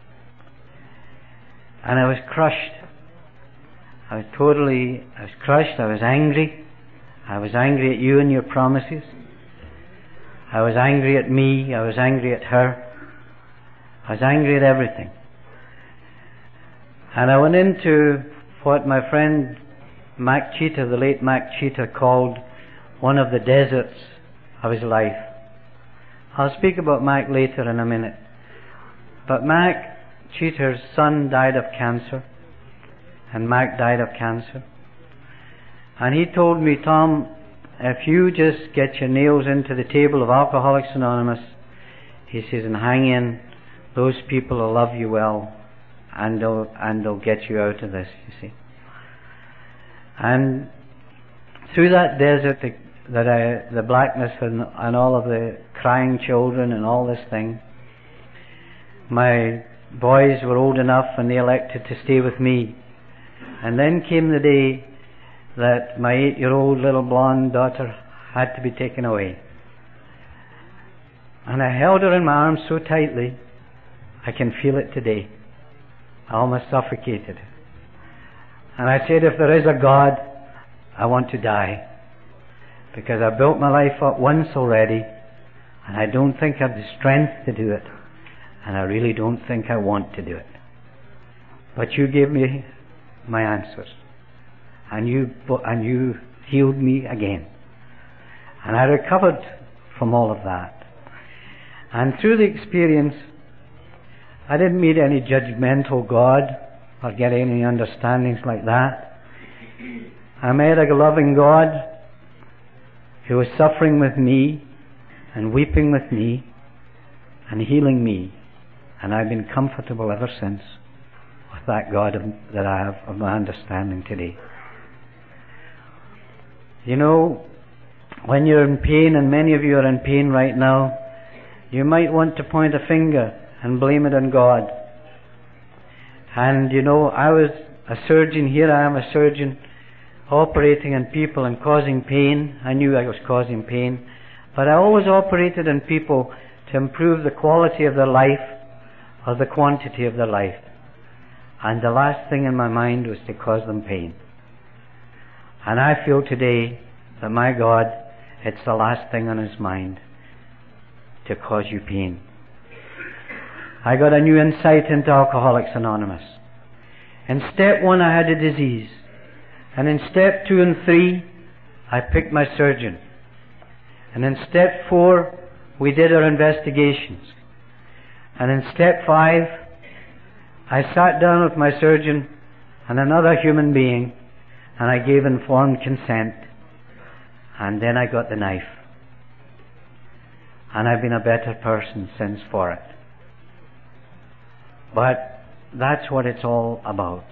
And I was crushed. I was totally, I was crushed, I was angry. I was angry at you and your promises. I was angry at me, I was angry at her. I was angry at everything. And I went into what my friend Mac Cheetah, the late Mac Cheetah, called one of the deserts of his life. I'll speak about Mac later in a minute. But Mac Cheater's son died of cancer, and Mac died of cancer. And he told me, Tom, if you just get your nails into the table of Alcoholics Anonymous, he says, and hang in, those people will love you well, and they'll, and they'll get you out of this, you see. And through that desert, the, that I, the blackness and, and all of the crying children and all this thing, my boys were old enough and they elected to stay with me. And then came the day that my eight-year-old little blonde daughter had to be taken away. And I held her in my arms so tightly, I can feel it today. I almost suffocated. And I said, if there is a God, I want to die. Because I built my life up once already, and I don't think I have the strength to do it. And I really don't think I want to do it. But you gave me my answers. And you, and you healed me again. And I recovered from all of that. And through the experience, I didn't meet any judgmental God or get any understandings like that. I met a loving God who was suffering with me and weeping with me and healing me. And I've been comfortable ever since with that God of, that I have of my understanding today. You know, when you're in pain, and many of you are in pain right now, you might want to point a finger and blame it on God. And you know, I was a surgeon, here I am a surgeon, operating on people and causing pain. I knew I was causing pain, but I always operated on people to improve the quality of their life or the quantity of their life. And the last thing in my mind was to cause them pain. And I feel today that my God, it's the last thing on His mind to cause you pain. I got a new insight into Alcoholics Anonymous. In step one I had a disease. And in step two and three I picked my surgeon. And in step four we did our investigations. And in step five I sat down with my surgeon and another human being, and I gave informed consent. And then I got the knife. And I've been a better person since for it. But that's what it's all about.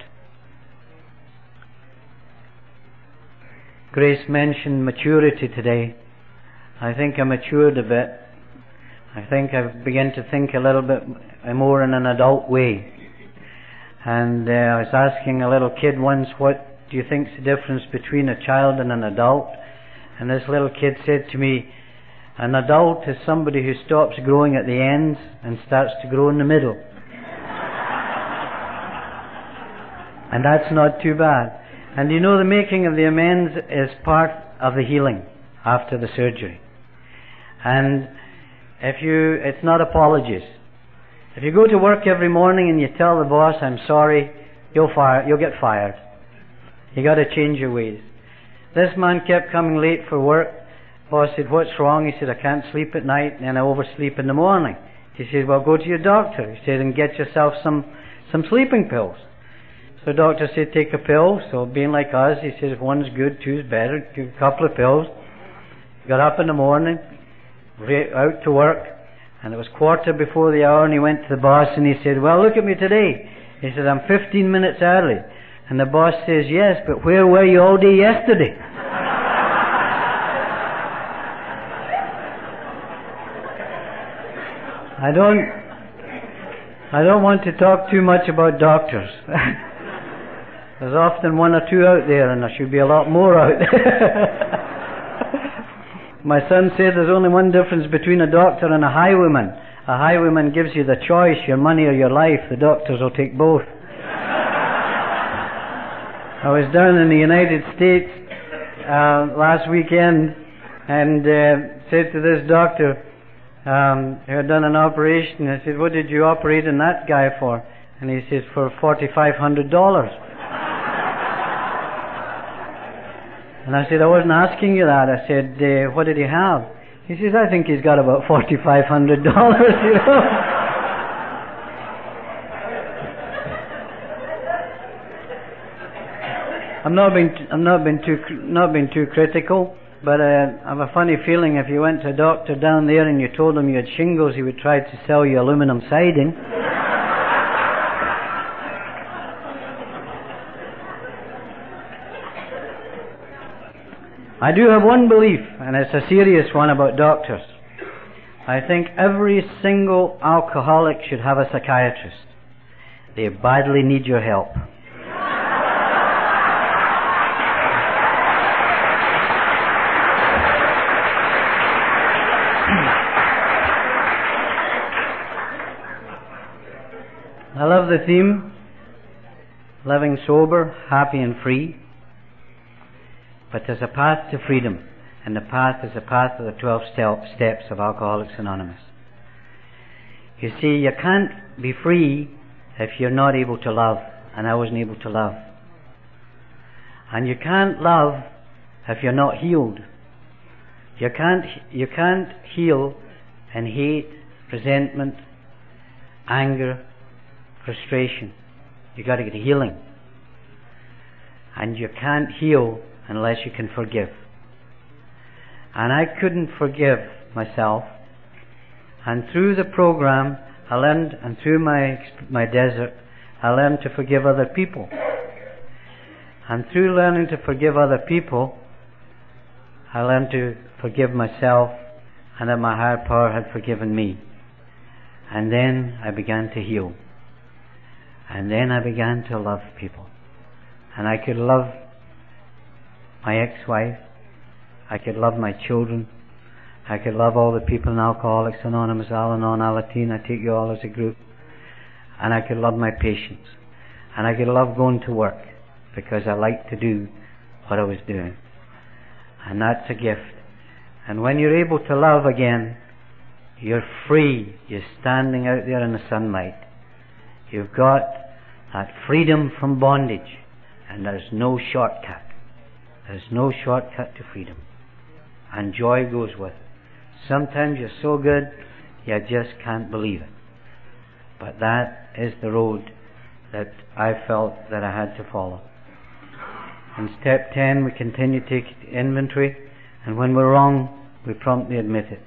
Grace mentioned maturity today. I think I matured a bit. I think I've begun to think a little bit more in an adult way. And uh, I was asking a little kid once, what do you think's the difference between a child and an adult? And this little kid said to me, an adult is somebody who stops growing at the ends and starts to grow in the middle. And that's not too bad. And you know, the making of the amends is part of the healing after the surgery. And if you, it's not apologies. If you go to work every morning and you tell the boss, I'm sorry, you'll fire, you'll get fired. You got to change your ways. This man kept coming late for work. Boss said, what's wrong? He said, I can't sleep at night and I oversleep in the morning. He said, well, go to your doctor. He said, and get yourself some, some sleeping pills. So the doctor said, take a pill. So being like us, he says, if one's good, two's better. Took a couple of pills. Got up in the morning, out to work, and it was quarter before the hour, and he went to the boss and he said, well, look at me today. He said, I'm fifteen minutes early. And the boss says, yes, but where were you all day yesterday? I don't I don't want to talk too much about doctors. There's often one or two out there, and there should be a lot more out there. My son said there's only one difference between a doctor and a highwayman. A highwayman gives you the choice, your money or your life. The doctors will take both. I was down in the United States uh, last weekend and uh, said to this doctor um, who had done an operation, I said, what did you operate on that guy for? And he said, for forty-five hundred dollars. And I said, I wasn't asking you that. I said, uh, what did he have? He says, I think he's got about forty-five hundred dollars, you know. I'm not being, I'm not being too, not being too critical, but uh, I have a funny feeling if you went to a doctor down there and you told him you had shingles, he would try to sell you aluminum siding. I do have one belief, and it's a serious one, about doctors. I think every single alcoholic should have a psychiatrist. They badly need your help. I love the theme, living sober, happy and free. But there's a path to freedom, and the path is the path of the twelve steps of Alcoholics Anonymous. You see, you can't be free if you're not able to love, and I wasn't able to love. And you can't love if you're not healed. You can't, you can't heal in hate, resentment, anger, frustration. You've got to get healing. And you can't heal unless you can forgive. And I couldn't forgive myself. And through the program, I learned, and through my my desert, I learned to forgive other people. And through learning to forgive other people, I learned to forgive myself, and that my higher power had forgiven me. And then I began to heal. And then I began to love people. And I could love my ex-wife, I could love my children, I could love all the people in Alcoholics Anonymous, Al-Anon, Alateen, I take you all as a group, and I could love my patients, and I could love going to work, because I liked to do what I was doing. And that's a gift. And when you're able to love again, you're free, you're standing out there in the sunlight. You've got that freedom from bondage, and there's no shortcut. There's no shortcut to freedom. And joy goes with it. Sometimes you're so good, you just can't believe it. But that is the road that I felt that I had to follow. In step ten, we continue to take inventory, and when we're wrong, we promptly admit it.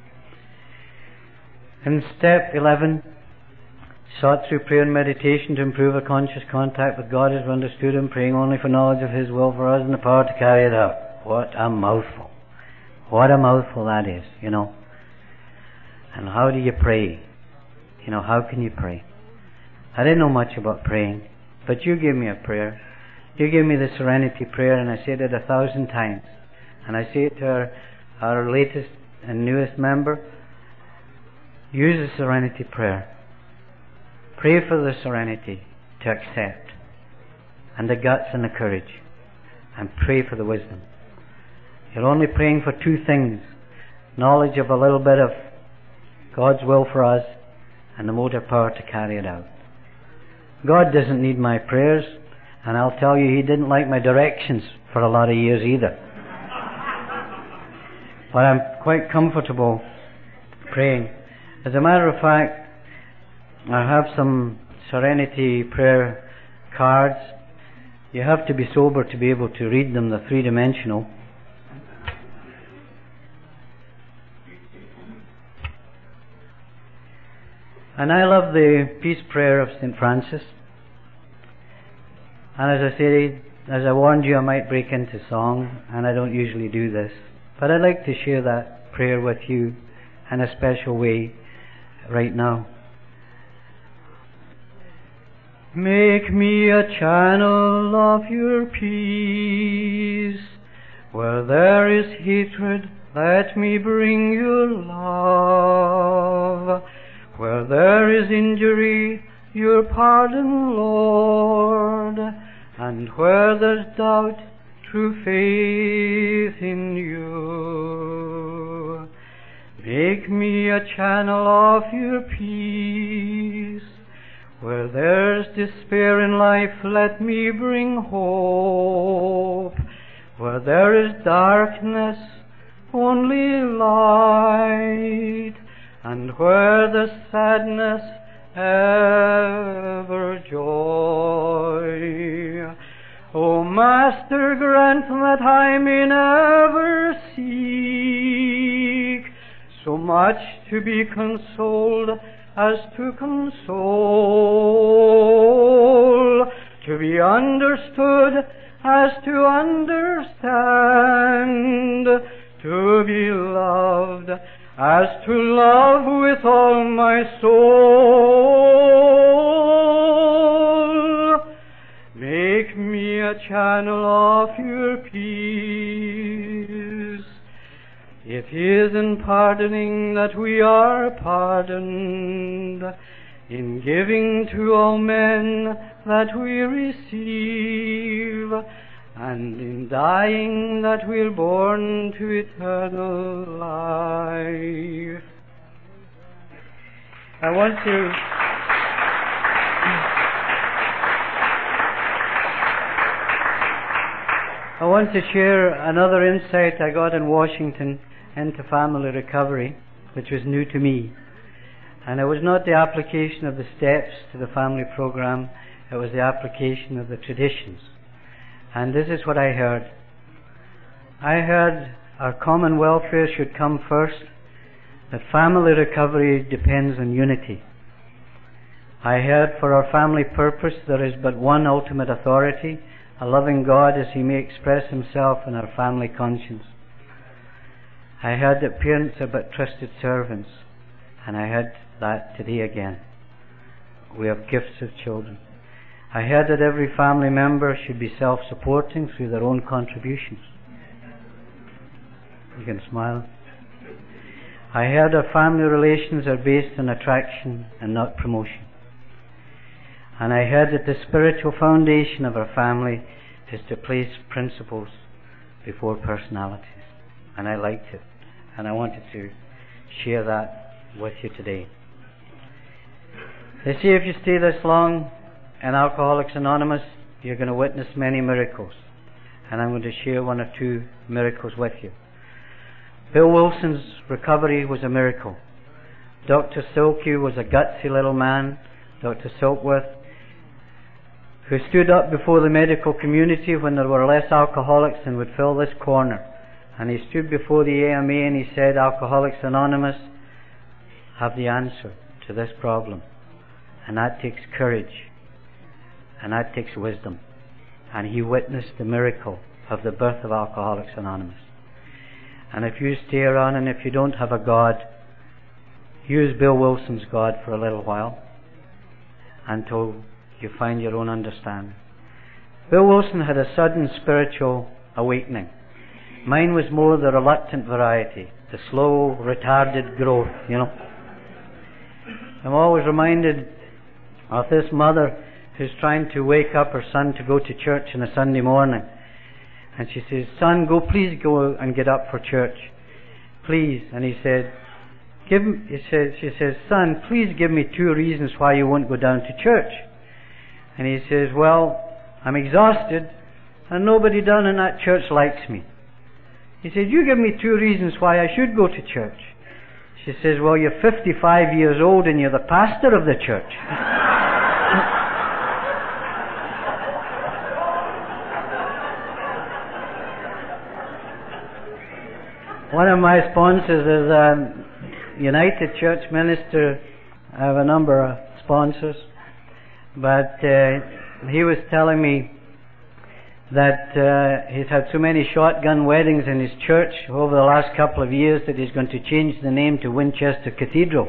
In step eleven, sought through prayer and meditation to improve our conscious contact with God as we understood Him, praying only for knowledge of His will for us and the power to carry it out. What a mouthful. What a mouthful that is, you know. And how do you pray? You know, how can you pray? I didn't know much about praying, but you gave me a prayer. You gave me the Serenity Prayer, and I said it a thousand times. And I say it to our, our latest and newest member. Use the Serenity Prayer. Pray for the serenity to accept, and the guts and the courage, and pray for the wisdom. You're only praying for two things: knowledge of a little bit of God's will for us, and the motor power to carry it out. God doesn't need my prayers, and I'll tell you, He didn't like my directions for a lot of years either. But I'm quite comfortable praying. As a matter of fact, I have some Serenity Prayer cards. You have to be sober to be able to read them. They're three-dimensional. And I love the Peace Prayer of Saint Francis. And as I say, as I warned you, I might break into song, and I don't usually do this. But I'd like to share that prayer with you in a special way right now. Make me a channel of your peace. Where there is hatred, let me bring your love. Where there is injury, your pardon, Lord. And where there's doubt, true faith in you. Make me a channel of your peace. Where there's despair in life, let me bring hope. Where there is darkness, only light, and where the sadness, ever joy. O Master, grant that I may never seek so much to be consoled as to console, to be understood as to understand, to be loved as to love with all my soul. Make me a channel of your peace. It is in pardoning that we are pardoned, in giving to all men that we receive, and in dying that we're born to eternal life. I want to I want to share another insight I got in Washington into family recovery, which was new to me. And it was not the application of the steps to the family program, it was the application of the traditions. And this is what I heard. I heard our common welfare should come first, that family recovery depends on unity. I heard for our family purpose there is but one ultimate authority, a loving God as He may express Himself in our family conscience. I heard that parents are but trusted servants, and I heard that today again. We have gifts of children. I heard that every family member should be self-supporting through their own contributions. You can smile. I heard our family relations are based on attraction and not promotion. And I heard that the spiritual foundation of our family is to place principles before personalities. And I liked it. And I wanted to share that with you today. They say if you stay this long in Alcoholics Anonymous, you're going to witness many miracles. And I'm going to share one or two miracles with you. Bill Wilson's recovery was a miracle. Doctor Silky was a gutsy little man, Doctor Silkworth, who stood up before the medical community when there were less alcoholics than would fill this corner. And he stood before the A M A and he said, Alcoholics Anonymous have the answer to this problem. And that takes courage. And that takes wisdom. And he witnessed the miracle of the birth of Alcoholics Anonymous. And if you stay around and if you don't have a God, use Bill Wilson's God for a little while until you find your own understanding. Bill Wilson had a sudden spiritual awakening. Mine was more the reluctant variety, the slow, retarded growth, you know. I'm always reminded of this mother who's trying to wake up her son to go to church on a Sunday morning. And she says, son, go, please go and get up for church. Please. And he said, give him, he says, she says, son, please give me two reasons why you won't go down to church. And he says, well, I'm exhausted and nobody down in that church likes me. He said, you give me two reasons why I should go to church. She says, well, you're fifty-five years old and you're the pastor of the church. One of my sponsors is a United Church minister. I have a number of sponsors. But uh, he was telling me that uh, he's had so many shotgun weddings in his church over the last couple of years that he's going to change the name to Winchester Cathedral.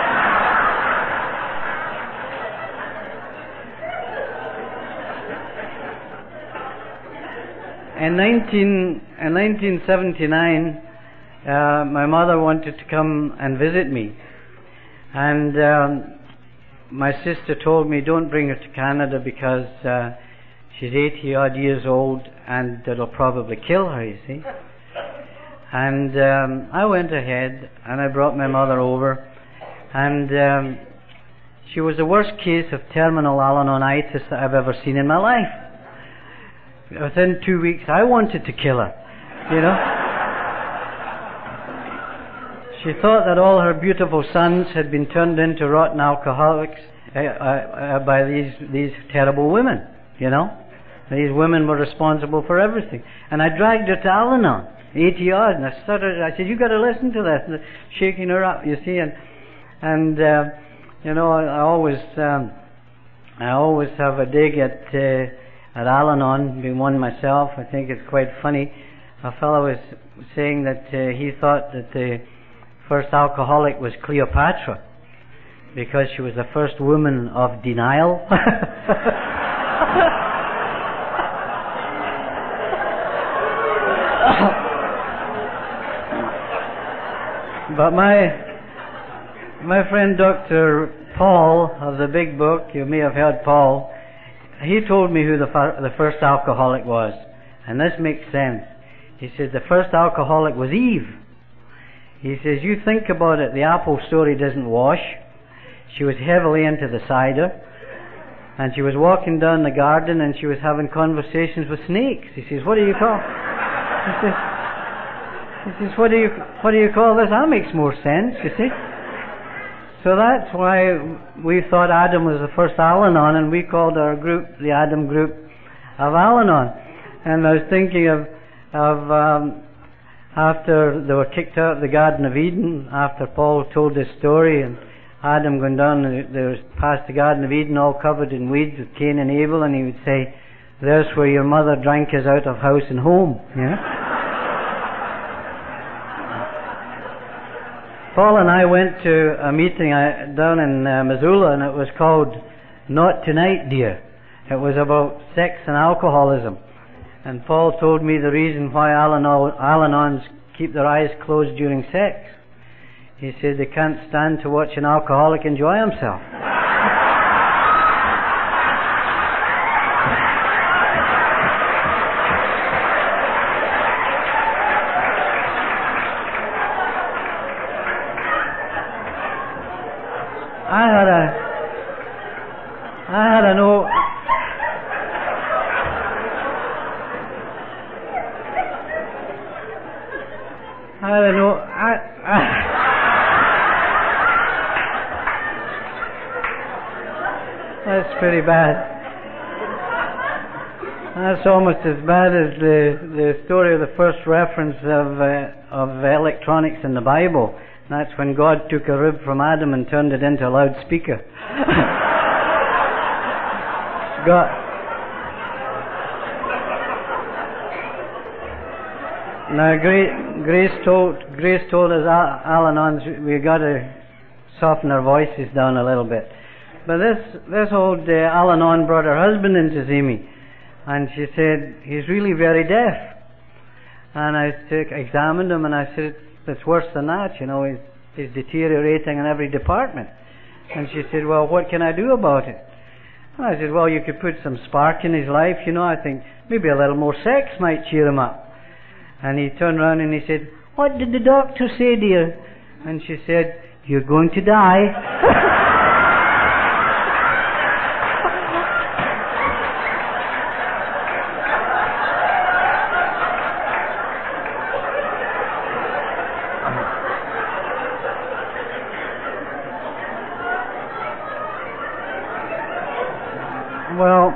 in, nineteen, in nineteen seventy-nine, uh, my mother wanted to come and visit me. And um, my sister told me, don't bring her to Canada because uh, she's eighty odd years old and it'll probably kill her, you see. And um, I went ahead and I brought my mother over, and um, she was the worst case of terminal Al-Anonitis that I've ever seen in my life. within two weeks, I wanted to kill her, you know. She thought that all her beautiful sons had been turned into rotten alcoholics uh, uh, uh, by these these terrible women, you know. These women were responsible for everything. And I dragged her to Al-Anon, eighty yards, and I started, I said, "You got to listen to this," and shaking her up, you see. And, and uh, you know, I, I always um, I always have a dig at, uh, at Al-Anon, being one myself. I think it's quite funny. A fellow was saying that uh, he thought that the first alcoholic was Cleopatra, because she was the first woman of denial. But my my friend Doctor Paul of the Big Book, you may have heard Paul, he told me who the, fir- the first alcoholic was. And this makes sense. He said the first alcoholic was Eve. He says, you think about it, the apple story doesn't wash. She was heavily into the cider, and she was walking down the garden and she was having conversations with snakes. He says, what do you call he says, he says, what do you what do you call this? That makes more sense, you see. So that's why we thought Adam was the first Al-Anon, and we called our group the Adam Group of Al-Anon. And I was thinking of of um, after they were kicked out of the Garden of Eden, after Paul told this story, and Adam going down, they were past the Garden of Eden, all covered in weeds with Cain and Abel, and he would say, "There's where your mother drank us out of house and home." You know? Paul and I went to a meeting down in uh, Missoula, and it was called "Not Tonight, Dear." It was about sex and alcoholism. And Paul told me the reason why Al-Anons keep their eyes closed during sex. He said they can't stand to watch an alcoholic enjoy himself. I had a I had an old I don't know. I, I That's pretty bad. That's almost as bad as the the story of the first reference of uh, of electronics in the Bible. That's when God took a rib from Adam and turned it into a loudspeaker. God. Now, Grace told Grace told us, Al-Anons, we got to soften our voices down a little bit. But this this old uh, Al-Anon brought her husband in to see me, and she said he's really very deaf. And I took, examined him, and I said it's worse than that. You know, he's he's deteriorating in every department. And she said, well, what can I do about it? And I said, well, you could put some spark in his life. You know, I think maybe a little more sex might cheer him up. And he turned around and he said, what did the doctor say, dear? And she said, you're going to die. Well,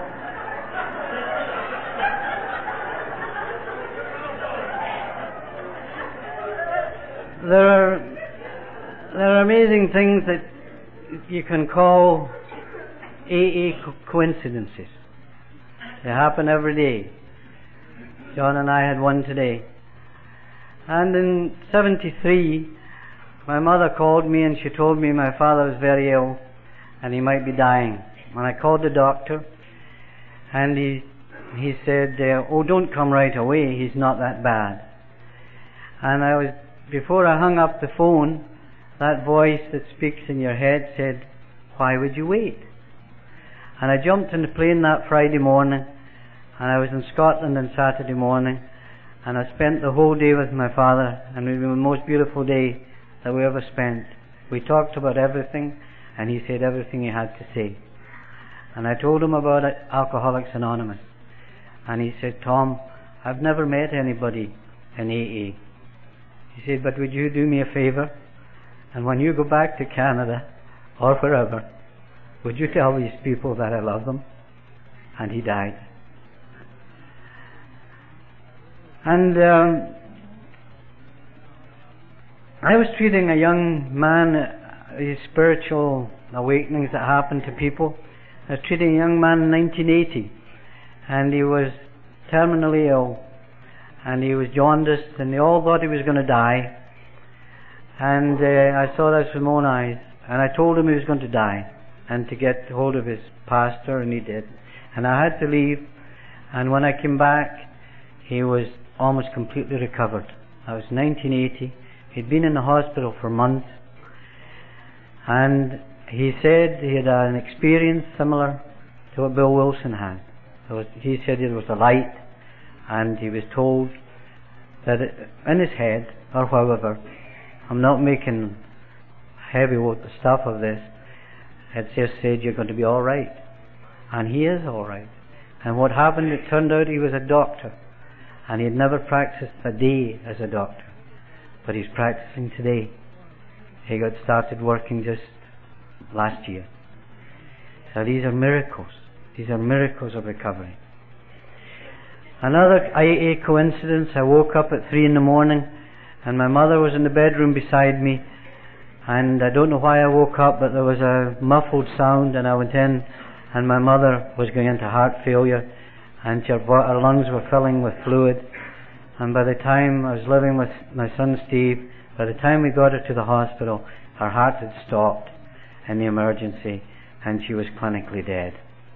there are there are amazing things that you can call A A co- coincidences. They happen every day. John and I had one today. And in seventy-three, my mother called me and she told me my father was very ill and he might be dying. And I called the doctor, and he he said, uh, oh, don't come right away, he's not that bad. And I was, before I hung up the phone, that voice that speaks in your head said, why would you wait? And I jumped in the plane that Friday morning, and I was in Scotland on Saturday morning, and I spent the whole day with my father, and it was the most beautiful day that we ever spent. We talked about everything, and he said everything he had to say. And I told him about Alcoholics Anonymous. And he said, Tom, I've never met anybody in A A. He said, but would you do me a favour? And when you go back to Canada, or wherever, would you tell these people that I love them? And he died. And um, I was treating a young man, uh, these spiritual awakenings that happen to people. I was treating a young man in nineteen eighty, and he was terminally ill, and he was jaundiced, and they all thought he was going to die. And uh, I saw this with my own eyes, and I told him he was going to die, and to get hold of his pastor, and he did. And I had to leave, and when I came back, he was almost completely recovered. That was nineteen eighty. He'd been in the hospital for months, and he said he had an experience similar to what Bill Wilson had. There was, he said there was a light, and he was told that it, in his head, or however, I'm not making heavy with the stuff of this, it just said you're going to be alright. And he is alright. And what happened, it turned out he was a doctor, and he had never practiced a day as a doctor, but he's practicing today. He got started working just last year. So these are miracles. These are miracles of recovery. Another A A coincidence, I woke up at three in the morning, and my mother was in the bedroom beside me, and I don't know why I woke up, but there was a muffled sound, and I went in, and my mother was going into heart failure, and her, her lungs were filling with fluid. And by the time I was living with my son Steve, by the time we got her to the hospital, her heart had stopped in the emergency, and she was clinically dead.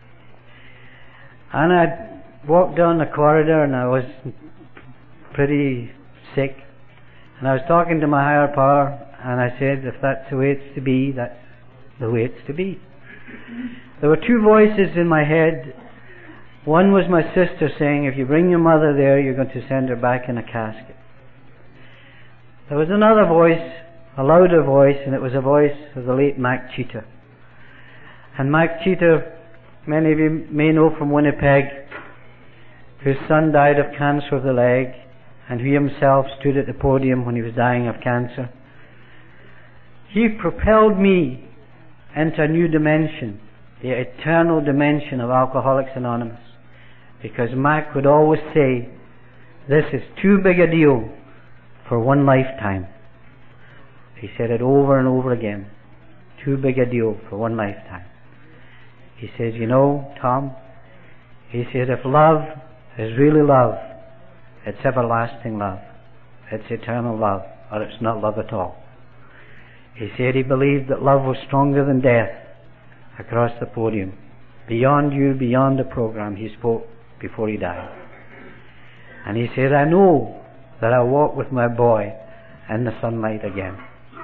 And I walked down the corridor, and I was pretty sick, and I was talking to my higher power, and I said, if that's the way it's to be, that's the way it's to be. There were two voices in my head. One was my sister saying, if you bring your mother there, you're going to send her back in a casket. There was another voice, a louder voice, and it was a voice of the late Mac Cheetah. And Mac Cheetah, many of you may know from Winnipeg, whose son died of cancer of the leg, and who himself stood at the podium when he was dying of cancer. He propelled me into a new dimension, the eternal dimension of Alcoholics Anonymous. Because Mac would always say, this is too big a deal for one lifetime. He said it over and over again. Too big a deal for one lifetime. He says, you know, Tom, he said, if love is really love, it's everlasting love. It's eternal love, or it's not love at all. He said he believed that love was stronger than death across the podium. Beyond you, beyond the program, he spoke before he died. And he said, I know that I'll walk with my boy in the sunlight again.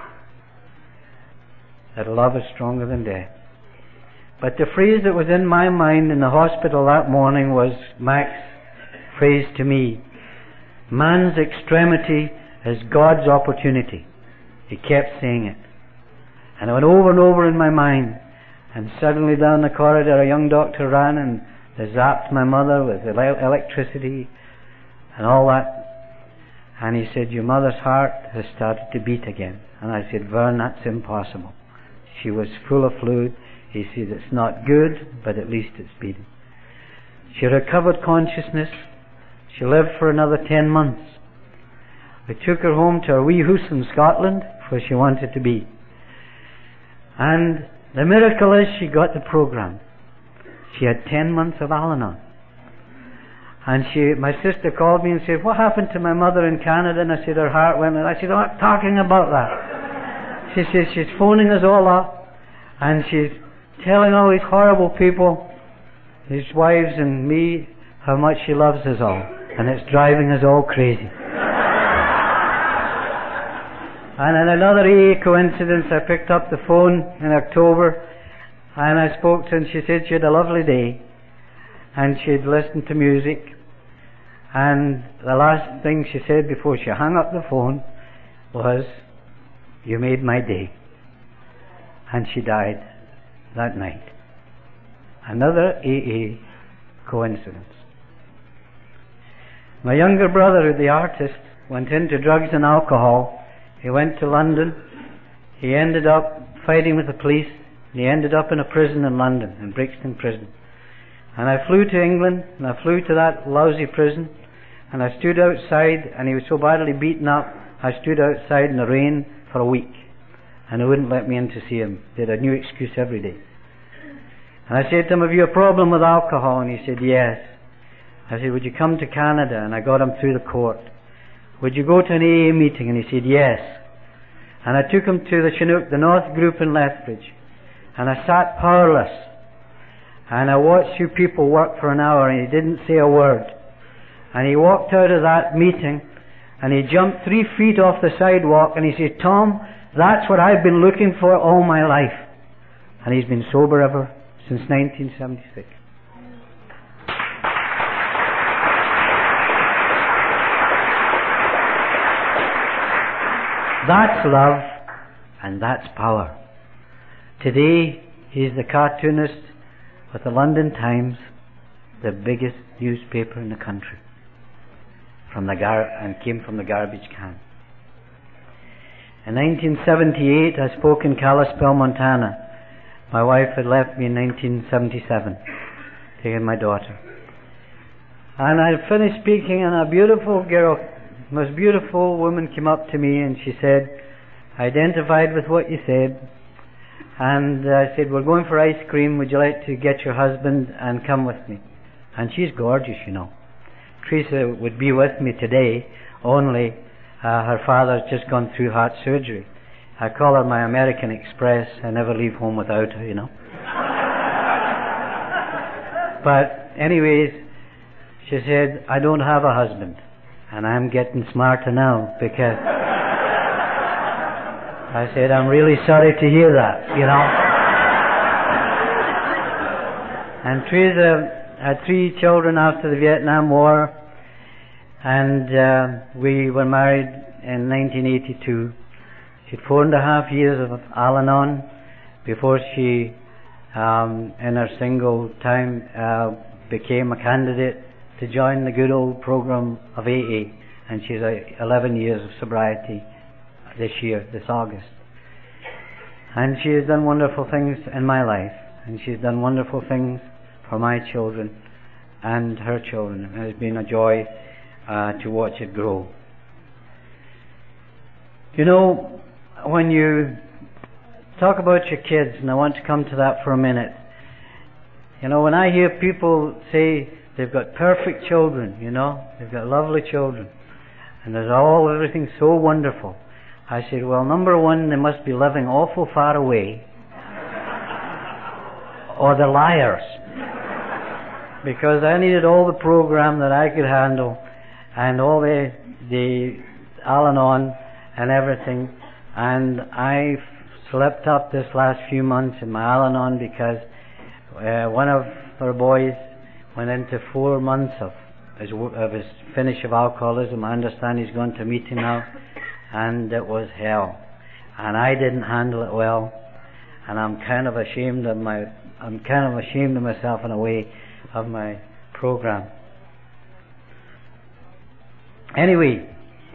That love is stronger than death. But the phrase that was in my mind in the hospital that morning was Mac's phrase to me, man's extremity is God's opportunity. He kept saying it. And it went over and over in my mind. And suddenly down the corridor a young doctor ran and they zapped my mother with electricity and all that. And he said, your mother's heart has started to beat again. And I said, Vern, that's impossible. She was full of fluid. He said, it's not good, but at least it's beating. She recovered consciousness. She lived for another ten months. We took her home to a wee house in Scotland where she wanted to be. And the miracle is she got the program. She had ten months of Al-Anon. And she, my sister called me and said, what happened to my mother in Canada? And I said, her heart went. And I said, I'm not talking about that. She says, she's phoning us all up, and she's telling all these horrible people, his wives and me, how much she loves us all. And it's driving us all crazy. And in another A A coincidence, I picked up the phone in October, and I spoke to her, and she said she had a lovely day, and she'd listened to music, and the last thing she said before she hung up the phone was, you made my day. And she died that night. Another A A coincidence. My younger brother, the artist, went into drugs and alcohol. He went to London. He ended up fighting with the police. He ended up in a prison in London, in Brixton Prison. And I flew to England, and I flew to that lousy prison, and I stood outside, and he was so badly beaten up, I stood outside in the rain for a week, and they wouldn't let me in to see him. They had a new excuse every day. And I said to him, have you a problem with alcohol? And he said, yes. I said, would you come to Canada? And I got him through the court. Would you go to an A A meeting? And he said, yes. And I took him to the Chinook, the North Group in Lethbridge, and I sat powerless. And I watched you people work for an hour, and he didn't say a word. And he walked out of that meeting, and he jumped three feet off the sidewalk, and he said, Tom, that's what I've been looking for all my life. And he's been sober ever since nineteen seventy-six. That's love, and that's power. Today, he's the cartoonist with the London Times, the biggest newspaper in the country, from the gar- and came from the garbage can. In nineteen seventy-eight, I spoke in Kalispell, Montana. My wife had left me in nineteen seventy-seven, taking my daughter. And I finished speaking, and a beautiful girl, most beautiful woman came up to me, and she said, I identified with what you said. And I said, we're going for ice cream. Would you like to get your husband and come with me? And she's gorgeous, you know. Teresa would be with me today, only uh, her father's just gone through heart surgery. I call her my American Express. I never leave home without her, you know. But anyways, she said, I don't have a husband. And I'm getting smarter now, because I said, I'm really sorry to hear that, you know. And Teresa had three children after the Vietnam War, and uh, we were married in nineteen eighty-two. She had four and a half years of Al-Anon before she, um, in her single time, uh, became a candidate to join the good old program of A A, and she's uh, eleven years of sobriety this year, this August. And she has done wonderful things in my life, and she's done wonderful things for my children and her children. It has been a joy uh, to watch it grow. You know, when you talk about your kids, and I want to come to that for a minute, you know, when I hear people say they've got perfect children, you know, they've got lovely children, and there's all, everything so wonderful, I said, well, number one, they must be living awful far away, or they're liars, because I needed all the program that I could handle, and all the the Al-Anon and everything, and I slept up this last few months in my Al-Anon because uh, one of our boys went into four months of his, of his finish of alcoholism. I understand he's going to meet him now, and it was hell, and I didn't handle it well, and I'm kind of ashamed of my I'm kind of ashamed of myself in a way of my program. Anyway,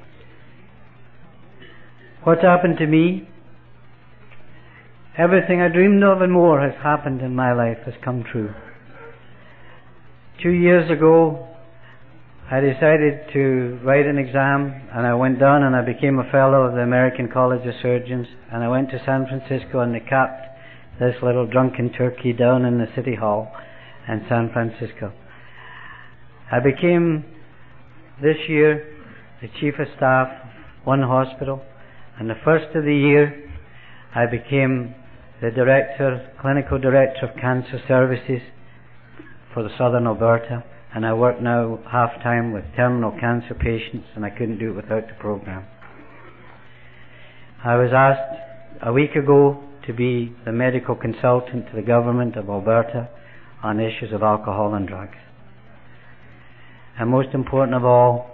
what's happened to me? Everything I dreamed of and more has happened in my life, has come true. Two years ago, I decided to write an exam, and I went down and I became a fellow of the American College of Surgeons, and I went to San Francisco, and they capped this little drunken turkey down in the City Hall in San Francisco. I became, this year, the Chief of Staff of one hospital, and the first of the year I became the Director, Clinical Director of Cancer Services for the Southern Alberta, and I work now half-time with terminal cancer patients, and I couldn't do it without the program. I was asked a week ago to be the medical consultant to the government of Alberta on issues of alcohol and drugs. And most important of all,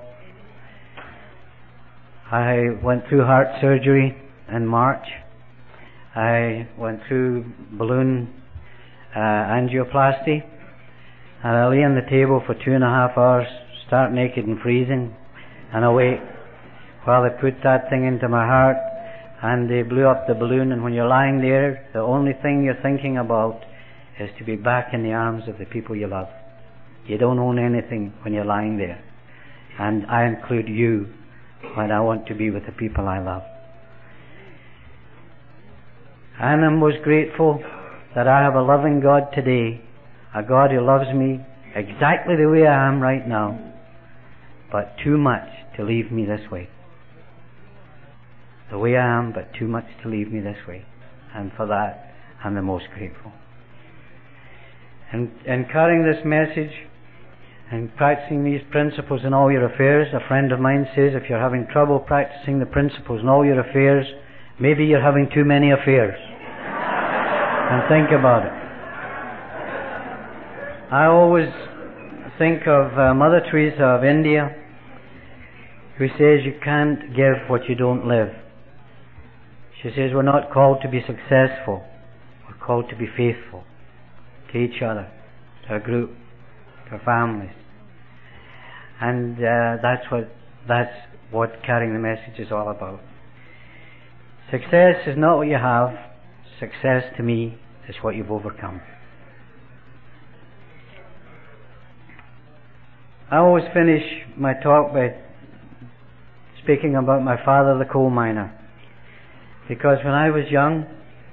I went through heart surgery in March. I went through balloon uh, angioplasty, and I lay on the table for two and a half hours, stark naked and freezing, and awake. Well, they put that thing into my heart, and they blew up the balloon, and when you're lying there, the only thing you're thinking about is to be back in the arms of the people you love. You don't own anything when you're lying there. And I include you when I want to be with the people I love. And I'm most grateful that I have a loving God today, a God who loves me exactly the way I am right now, but too much to leave me this way. The way I am, but too much to leave me this way. And for that, I'm the most grateful. And in carrying this message and practicing these principles in all your affairs, a friend of mine says if you're having trouble practicing the principles in all your affairs, maybe you're having too many affairs. And think about it. I always think of uh, Mother Teresa of India, who says you can't give what you don't live. She says we're not called to be successful, we're called to be faithful to each other, to our group, to our families. And uh, that's what that's what carrying the message is all about. Success is not what you have. Success to me is what you've overcome. I always finish my talk by speaking about my father, the coal miner, because when I was young,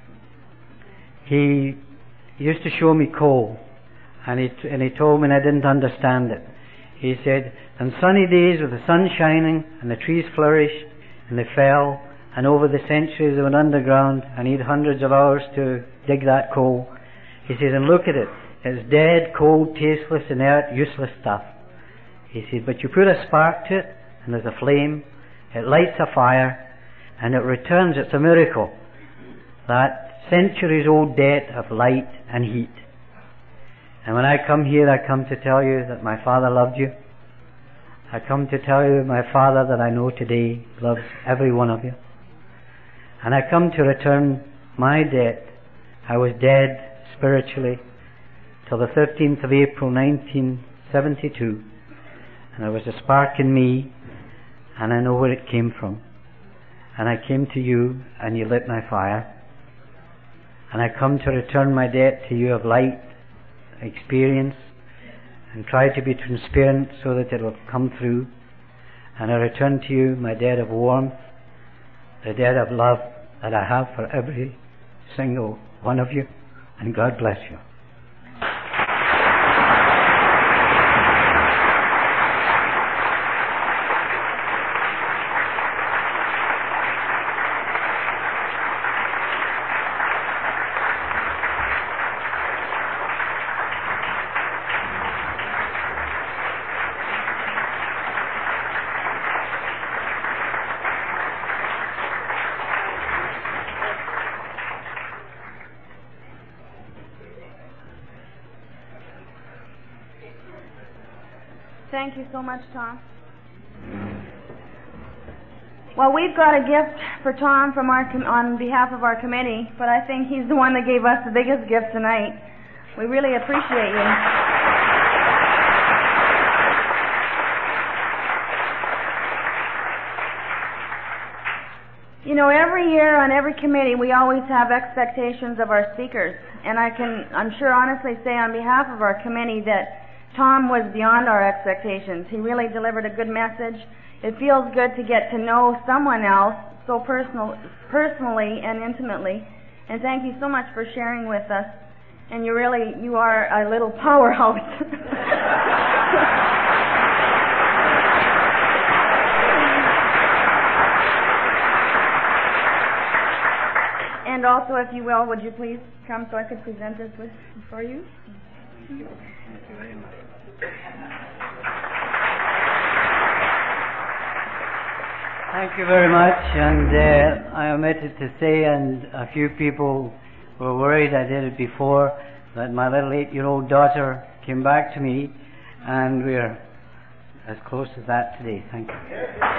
he used to show me coal, and he, and he told me, and I didn't understand it. He said, on sunny days with the sun shining and the trees flourished and they fell, and over the centuries they went underground and need hundreds of hours to dig that coal. He says, and look at it, it's dead, cold, tasteless, inert, useless stuff. He said, but you put a spark to it and there's a flame, it lights a fire, and it returns. It's a miracle, that centuries old debt of light and heat. And when I come here, I come to tell you that my father loved you. I come to tell you my father that I know today loves every one of you. And I come to return my debt. I was dead spiritually till the thirteenth of April nineteen seventy-two, and there was a spark in me, and I know where it came from. And I came to you, and you lit my fire. And I come to return my debt to you of light, experience, and try to be transparent so that it will come through. And I return to you my debt of warmth, the debt of love that I have for every single one of you. And God bless you. Thank you so much, Tom. Well, we've got a gift for Tom from our com- on behalf of our committee, but I think he's the one that gave us the biggest gift tonight. We really appreciate you. You know, every year on every committee we always have expectations of our speakers, and I can, I'm sure honestly say on behalf of our committee that Tom was beyond our expectations. He really delivered a good message. It feels good to get to know someone else so personal, personally and intimately. And thank you so much for sharing with us. And you really, you are a little powerhouse. And also, if you will, would you please come so I could present this with for you? Thank you. Thank you very much. Thank you very much. And uh, I omitted to say, and a few people were worried I did it before, that my little eight-year-old daughter came back to me, and we're as close as that today. Thank you.